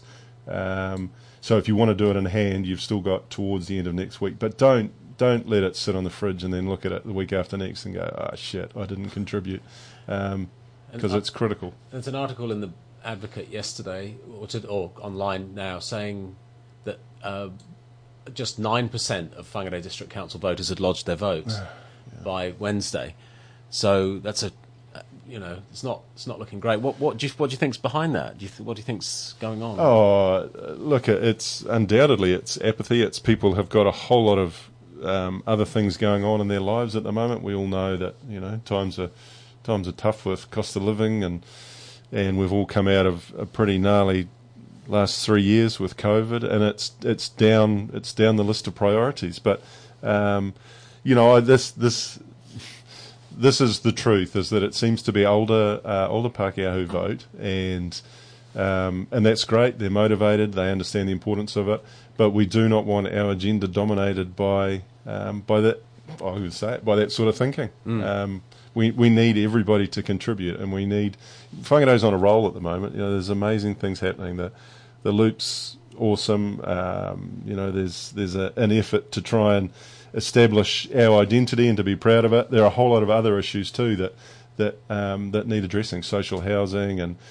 So if you want to do it in hand, you've still got towards the end of next week. But don't let it sit on the fridge and then look at it the week after next and go, oh, shit, I didn't contribute. Because it's critical. There's an article in the Advocate yesterday, or online now, saying that just 9% of Whangarei District Council voters had lodged their votes by Wednesday. So that's it's not looking great. What do you think's behind that? What do you think's going on? Oh, look, it's undoubtedly it's apathy. It's people have got a whole lot of other things going on in their lives at the moment. We all know that times are tough with cost of living, and we've all come out of a pretty gnarly last 3 years with COVID, and it's down the list of priorities. But this is the truth: is that it seems to be older Pākehā who vote, and that's great. They're motivated. They understand the importance of it. But we do not want our agenda dominated by that. I would say by that sort of thinking. We need everybody to contribute, and we need Whangarei's on a roll at the moment. There's amazing things happening. The Loop's awesome. There's an effort to try and establish our identity and to be proud of it. There are a whole lot of other issues too that need addressing: social housing and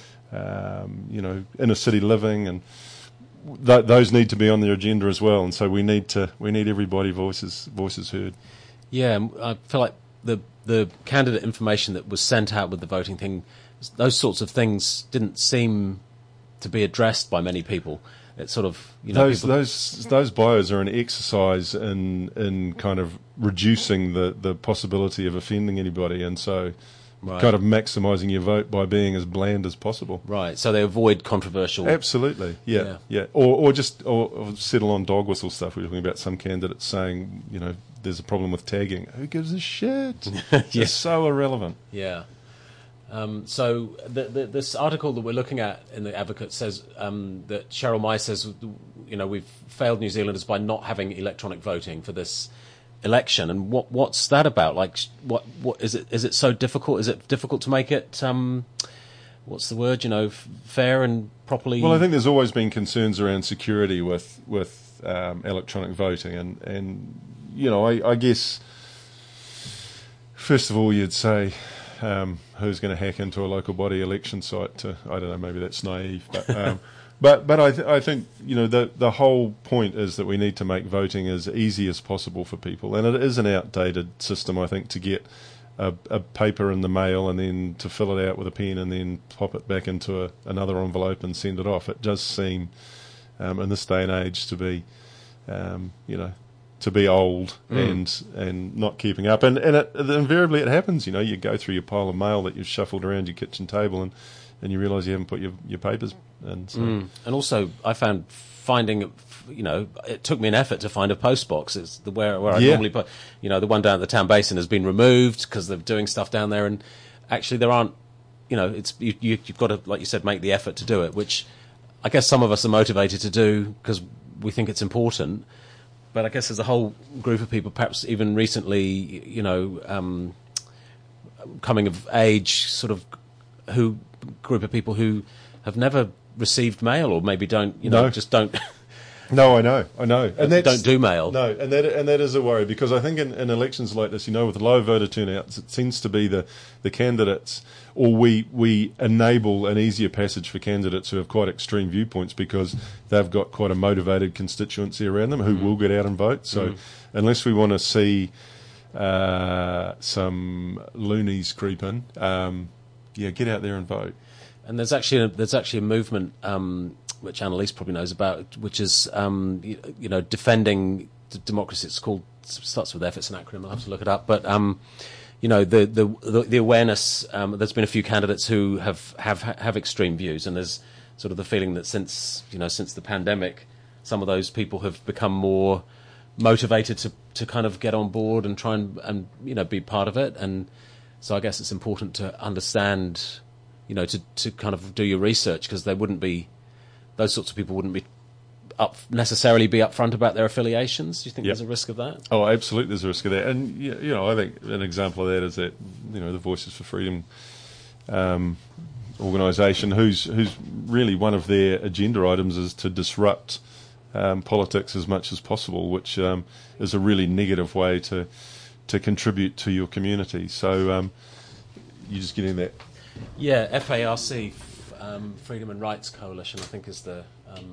inner city living, and those need to be on their agenda as well. And so we need everybody's voices heard. Yeah, I feel like the candidate information that was sent out with the voting thing, those sorts of things didn't seem to be addressed by many people. It's sort of those bios are an exercise in kind of reducing the possibility of offending anybody, and so kind of maximising your vote by being as bland as possible. Right. So they avoid controversial. Absolutely. Yeah. Or settle on dog whistle stuff. We were talking about some candidates saying, there's a problem with tagging. Who gives a shit? It's so irrelevant. Yeah. So this article that we're looking at in the Advocate says that Cheryl Mai says, we've failed New Zealanders by not having electronic voting for this election. And what's that about? Like, what is it? Is it so difficult? Is it difficult to make it? What's the word? Fair and properly. Well, I think there's always been concerns around security with electronic voting, and I guess first of all you'd say who's going to hack into a local body election site I don't know, maybe that's naive, but I think the whole point is that we need to make voting as easy as possible for people, and it is an outdated system, I think, to get a paper in the mail and then to fill it out with a pen and then pop it back into another envelope and send it off. It does seem in this day and age to be to be old and not keeping up, and invariably it happens. You go through your pile of mail that you've shuffled around your kitchen table, and you realise you haven't put your papers in. So. And also, I found finding, it took me an effort to find a post box. It's where I normally put, the one down at the Town Basin has been removed because they're doing stuff down there, and actually there aren't you've got to, like you said, make the effort to do it, which I guess some of us are motivated to do because we think it's important. But I guess there's a whole group of people, perhaps even recently, coming of age, sort of group of people who have never received mail, or maybe don't, just don't. No, I know, and don't do mail. No, and that is a worry, because I think in elections like this, with low voter turnouts, it seems to be the candidates, or we enable an easier passage for candidates who have quite extreme viewpoints because they've got quite a motivated constituency around them who will get out and vote. So unless we want to see some loonies creep in, get out there and vote. And there's actually a movement which Annalise probably knows about, which is defending democracy. It's called, starts with F. It's an acronym. I'll have to look it up. But the awareness. There's been a few candidates who have extreme views, and there's sort of the feeling that since the pandemic, some of those people have become more motivated to kind of get on board and try and be part of it. And so I guess it's important to understand, to kind of do your research, because those sorts of people wouldn't be necessarily be upfront about their affiliations. Do you think there's a risk of that? Oh, absolutely, there's a risk of that. And I think an example of that is that the Voices for Freedom organisation, who's really one of their agenda items is to disrupt politics as much as possible, which is a really negative way to contribute to your community. So you're just getting that. Yeah, FARC. Freedom and Rights Coalition, I think, is the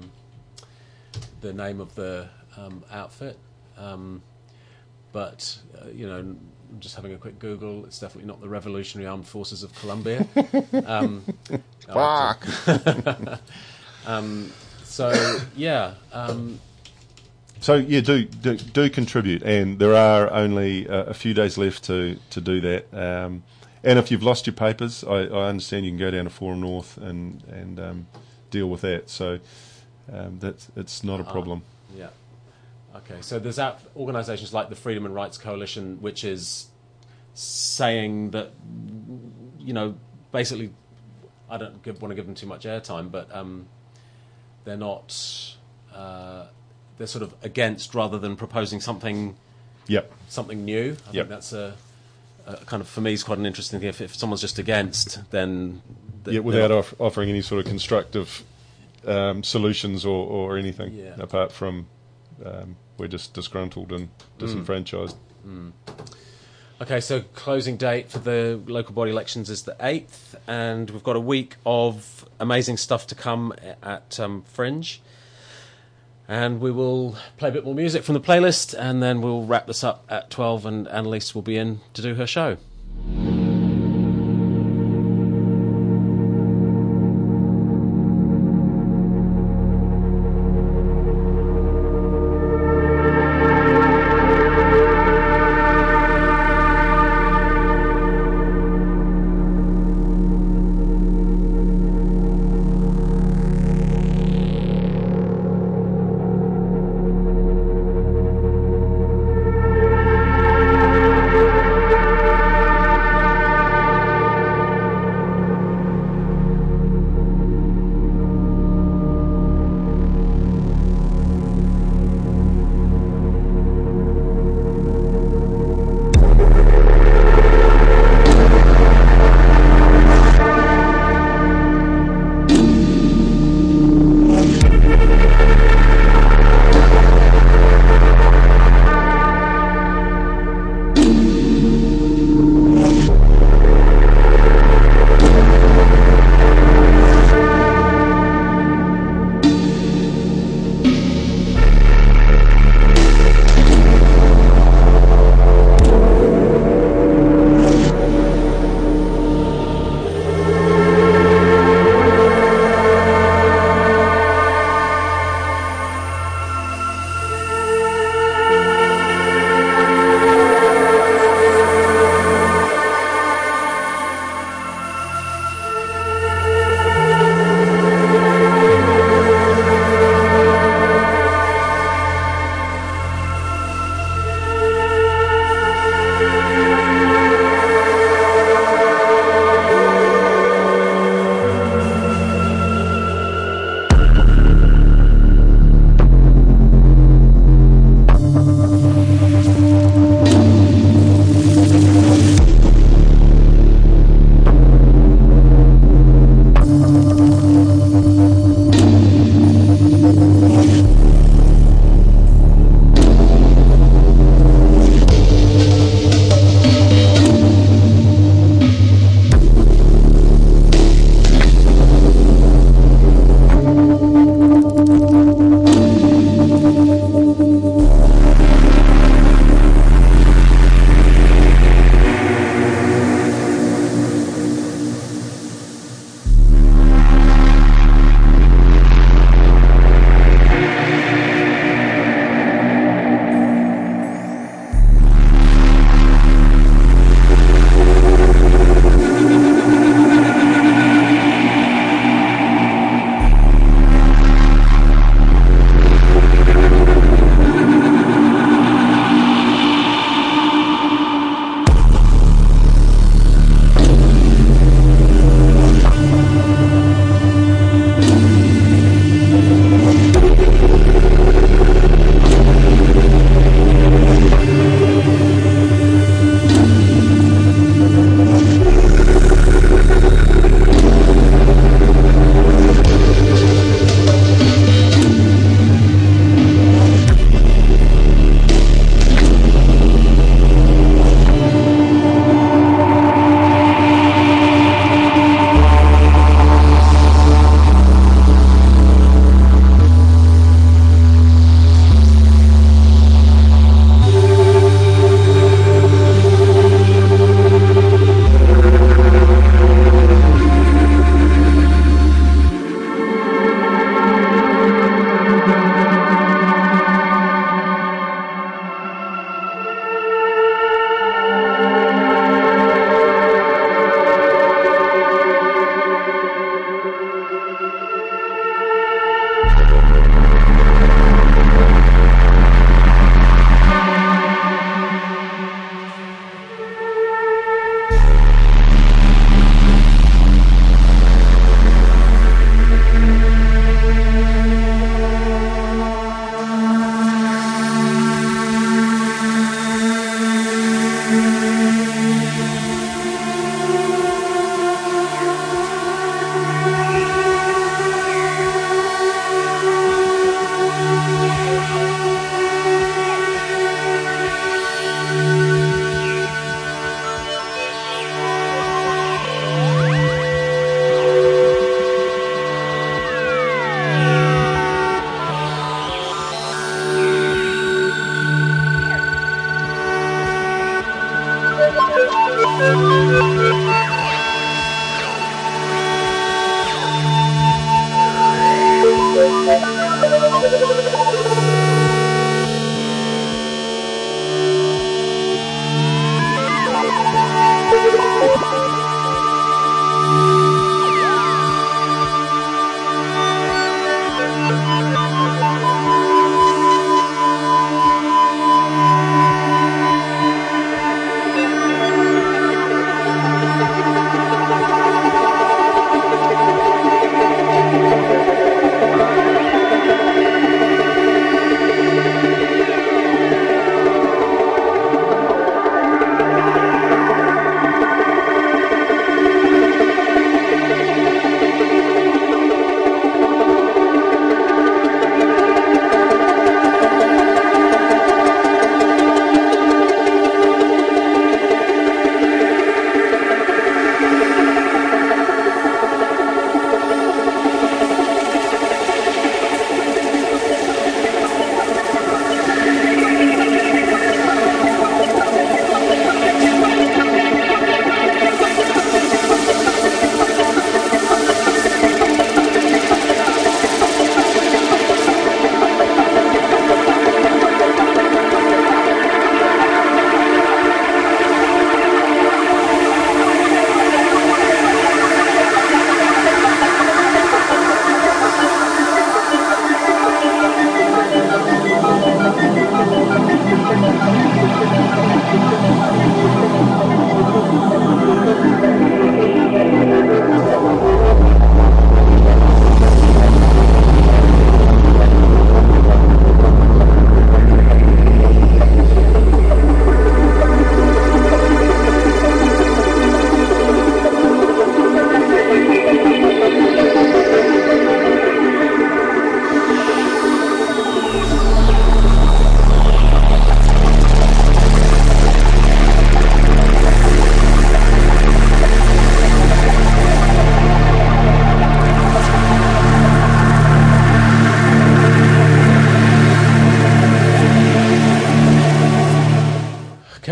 name of the outfit. But I'm just having a quick Google. It's definitely not the Revolutionary Armed Forces of Colombia. Fuck. Do contribute, and there are only a few days left to do that. And if you've lost your papers, I understand you can go down to Forum North and deal with that. So it's not a problem. Yeah. Okay. So there's organisations like the Freedom and Rights Coalition, which is saying that, basically, I don't want to give them too much airtime, but they're not. They're sort of against rather than proposing something. Yep. Something new. I think that's a kind of, for me, is quite an interesting thing. If someone's just against, then without offering any sort of constructive solutions or anything, apart from we're just disgruntled and disenfranchised. Okay, so closing date for the local body elections is the 8th, and we've got a week of amazing stuff to come at Fringe. And we will play a bit more music from the playlist, and then we'll wrap this up at 12, and Annalise will be in to do her show.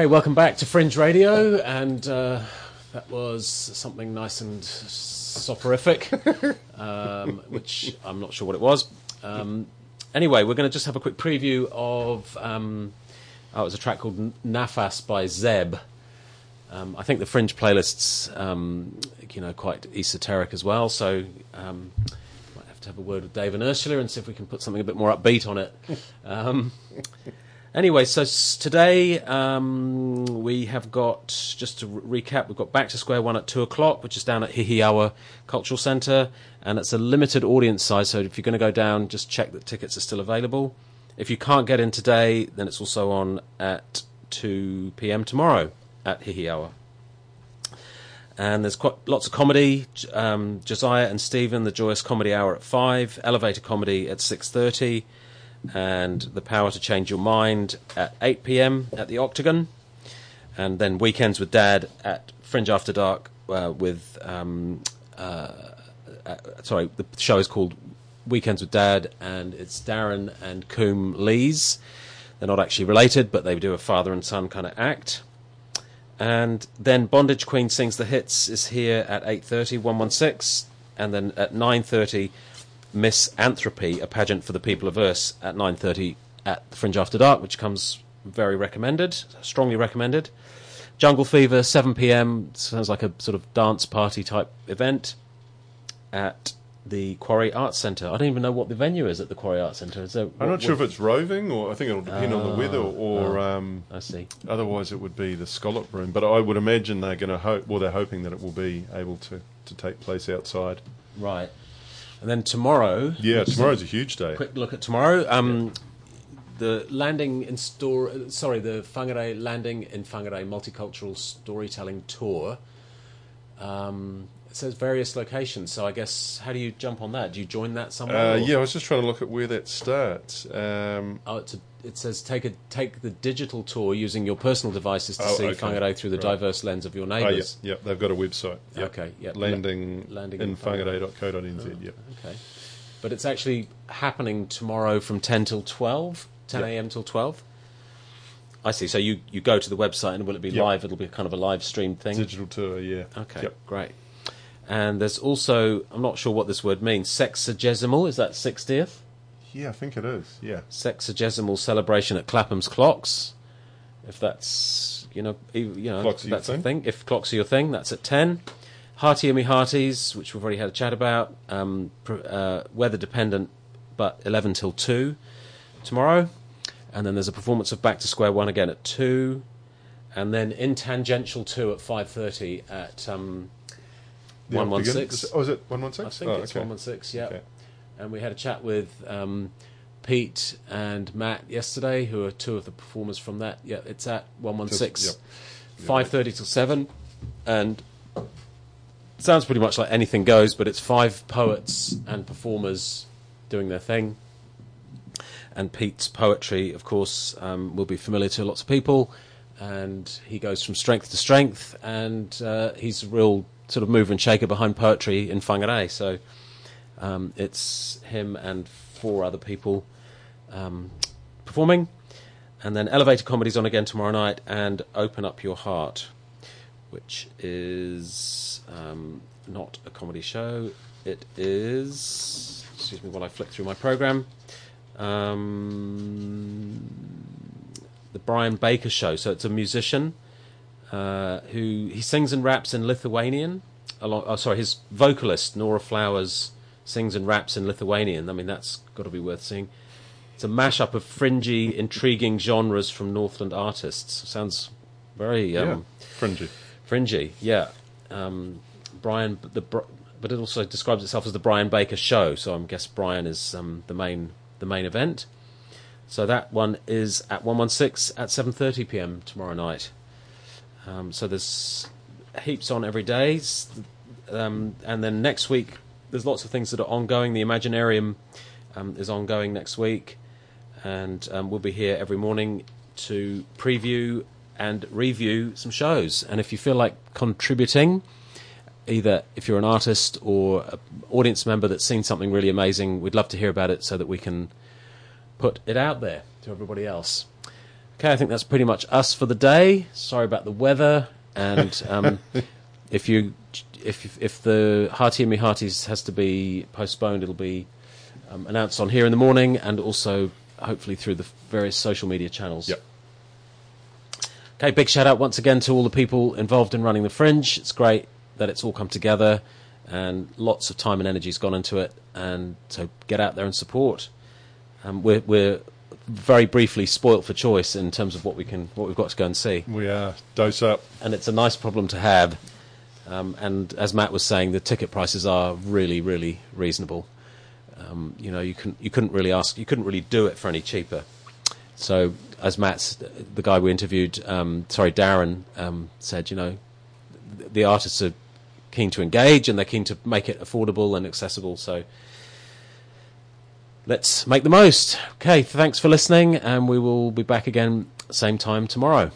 Okay, welcome back to Fringe Radio, and that was something nice and soporific, which I'm not sure what it was. Anyway, we're going to just have a quick preview of it was a track called Nafas by Zeb. I think the Fringe playlist's quite esoteric as well, so might have to have a word with Dave and Ursula and see if we can put something a bit more upbeat on it. Anyway, so today we have got, just to recap, we've got Back to Square One at 2 o'clock, which is down at Hihiawa Cultural Centre, and it's a limited audience size, so if you're going to go down, just check that tickets are still available. If you can't get in today, then it's also on at 2 p.m. tomorrow at Hihiawa. And there's quite lots of comedy. Josiah and Stephen, the Joyous Comedy Hour at 5, Elevator Comedy at 6:30, and The Power to Change Your Mind at 8 p.m. at the Octagon. And then Weekends with Dad at Fringe After Dark with... the show is called Weekends with Dad, and it's Darren and Coombe Lees. They're not actually related, but they do a father and son kind of act. And then Bondage Queen Sings the Hits is here at 8:30, 116, and then at 9:30, Miss Anthropy, a pageant for the people of Earth, at 9:30 at the Fringe After Dark, which comes very recommended, strongly recommended. Jungle Fever, 7 p.m, sounds like a sort of dance party type event at the Quarry Arts Centre. I don't even know what the venue is at the Quarry Arts Centre. I'm not sure if it's roving, or I think it'll depend on the weather, or I see. Otherwise it would be the Scallop Room. But I would imagine they're going to they're hoping that it will be able to take place outside. Right. And then tomorrow... Yeah, tomorrow's a huge day. Quick look at tomorrow. The landing in the Whangarei Landing in Whangarei Multicultural Storytelling Tour. It says various locations, so I guess, how do you jump on that? Do you join that somewhere? Yeah, I was just trying to look at where that starts. It says take the digital tour using your personal devices to see Whangarei through the diverse lens of your neighbours. Yeah, they've got a website. Yep. Okay, yeah. Landing in whangarei.co.nz, yep. Okay. But it's actually happening tomorrow from 10 till 12, 10 a.m. till 12? I see. So you go to the website, and will it be live? It'll be kind of a live streamed thing? Digital tour, yeah. Okay, great. And there's also, I'm not sure what this word means, sexagesimal, is that 60th? Yeah, I think it is, yeah. Sexagesimal celebration at Clapham's Clocks. If that's, Clocks if that's a thing. If clocks are your thing, that's at 10. Hearty Emmy Hearties, which we've already had a chat about, weather dependent, but 11 till 2 tomorrow. And then there's a performance of Back to Square One again at 2. And then In Tangential 2 at 5:30 at 116. Oh, is it 116? I think it's 116, yeah. Okay. And we had a chat with Pete and Matt yesterday, who are two of the performers from that. Yeah, it's at 116. 5:30 till 7. And it sounds pretty much like anything goes, but it's 5 poets and performers doing their thing. And Pete's poetry, of course, will be familiar to lots of people. And he goes from strength to strength, and he's a real sort of mover and shaker behind poetry in Whangarei. So it's him and 4 other people performing. And then Elevator Comedy's on again tomorrow night, and Open Up Your Heart, which is not a comedy show. It is... Excuse me while I flick through my programme. The Brian Baker Show. So it's a musician who he sings and raps in Lithuanian. His vocalist Nora Flowers sings and raps in Lithuanian. I mean, that's got to be worth seeing. It's a mashup of fringy, intriguing genres from Northland artists. Sounds very fringy. Yeah, but it also describes itself as the Brian Baker Show. So I guess Brian is the main event. So that one is at 116 at 7:30 p.m. tomorrow night. So there's heaps on every day. And then next week, there's lots of things that are ongoing. The Imaginarium is ongoing next week. And we'll be here every morning to preview and review some shows. And if you feel like contributing, either if you're an artist or an audience member that's seen something really amazing, we'd love to hear about it so that we can put it out there to everybody else. Okay, I think that's pretty much us for the day. Sorry about the weather, and if the Hearty and Me Hearties has to be postponed, it'll be announced on Here in the Morning, and also hopefully through the various social media channels. Yep. Okay, big shout out once again to all the people involved in running the Fringe. It's great that it's all come together, and lots of time and energy's gone into it, and so get out there and support. We're very briefly spoilt for choice in terms of what we've got to go and see. We are. Dose up. And it's a nice problem to have. And as Matt was saying, the ticket prices are really, really reasonable. You couldn't really do it for any cheaper. So, as the guy we interviewed, Darren, said, the artists are keen to engage and they're keen to make it affordable and accessible. So, let's make the most. Okay, thanks for listening, and we will be back again same time tomorrow.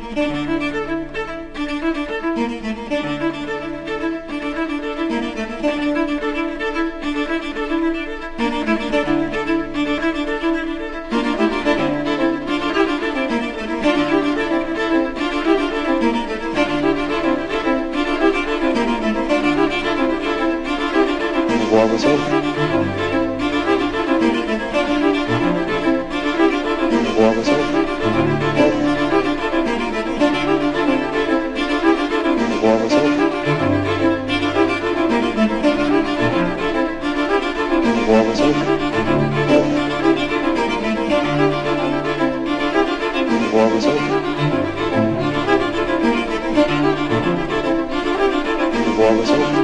war was over. The war was over. The war was over. The war was over. The war was over. The war was over.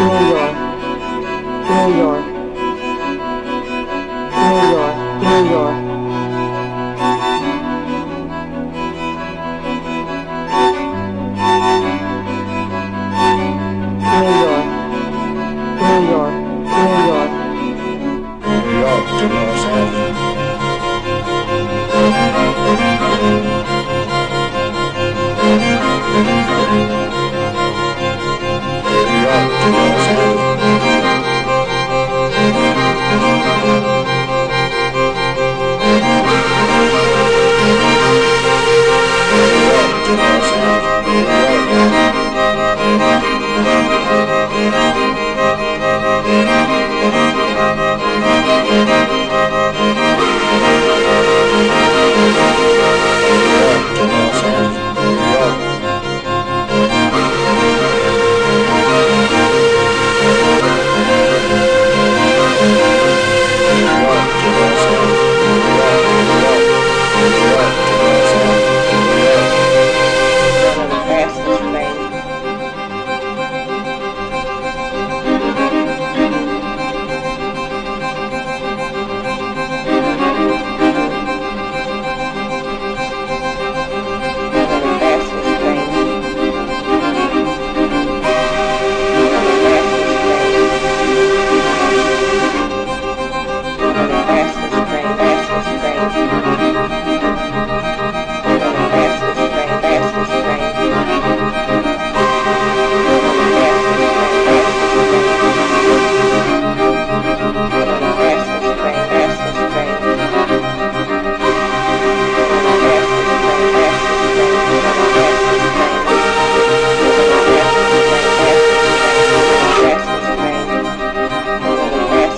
New York.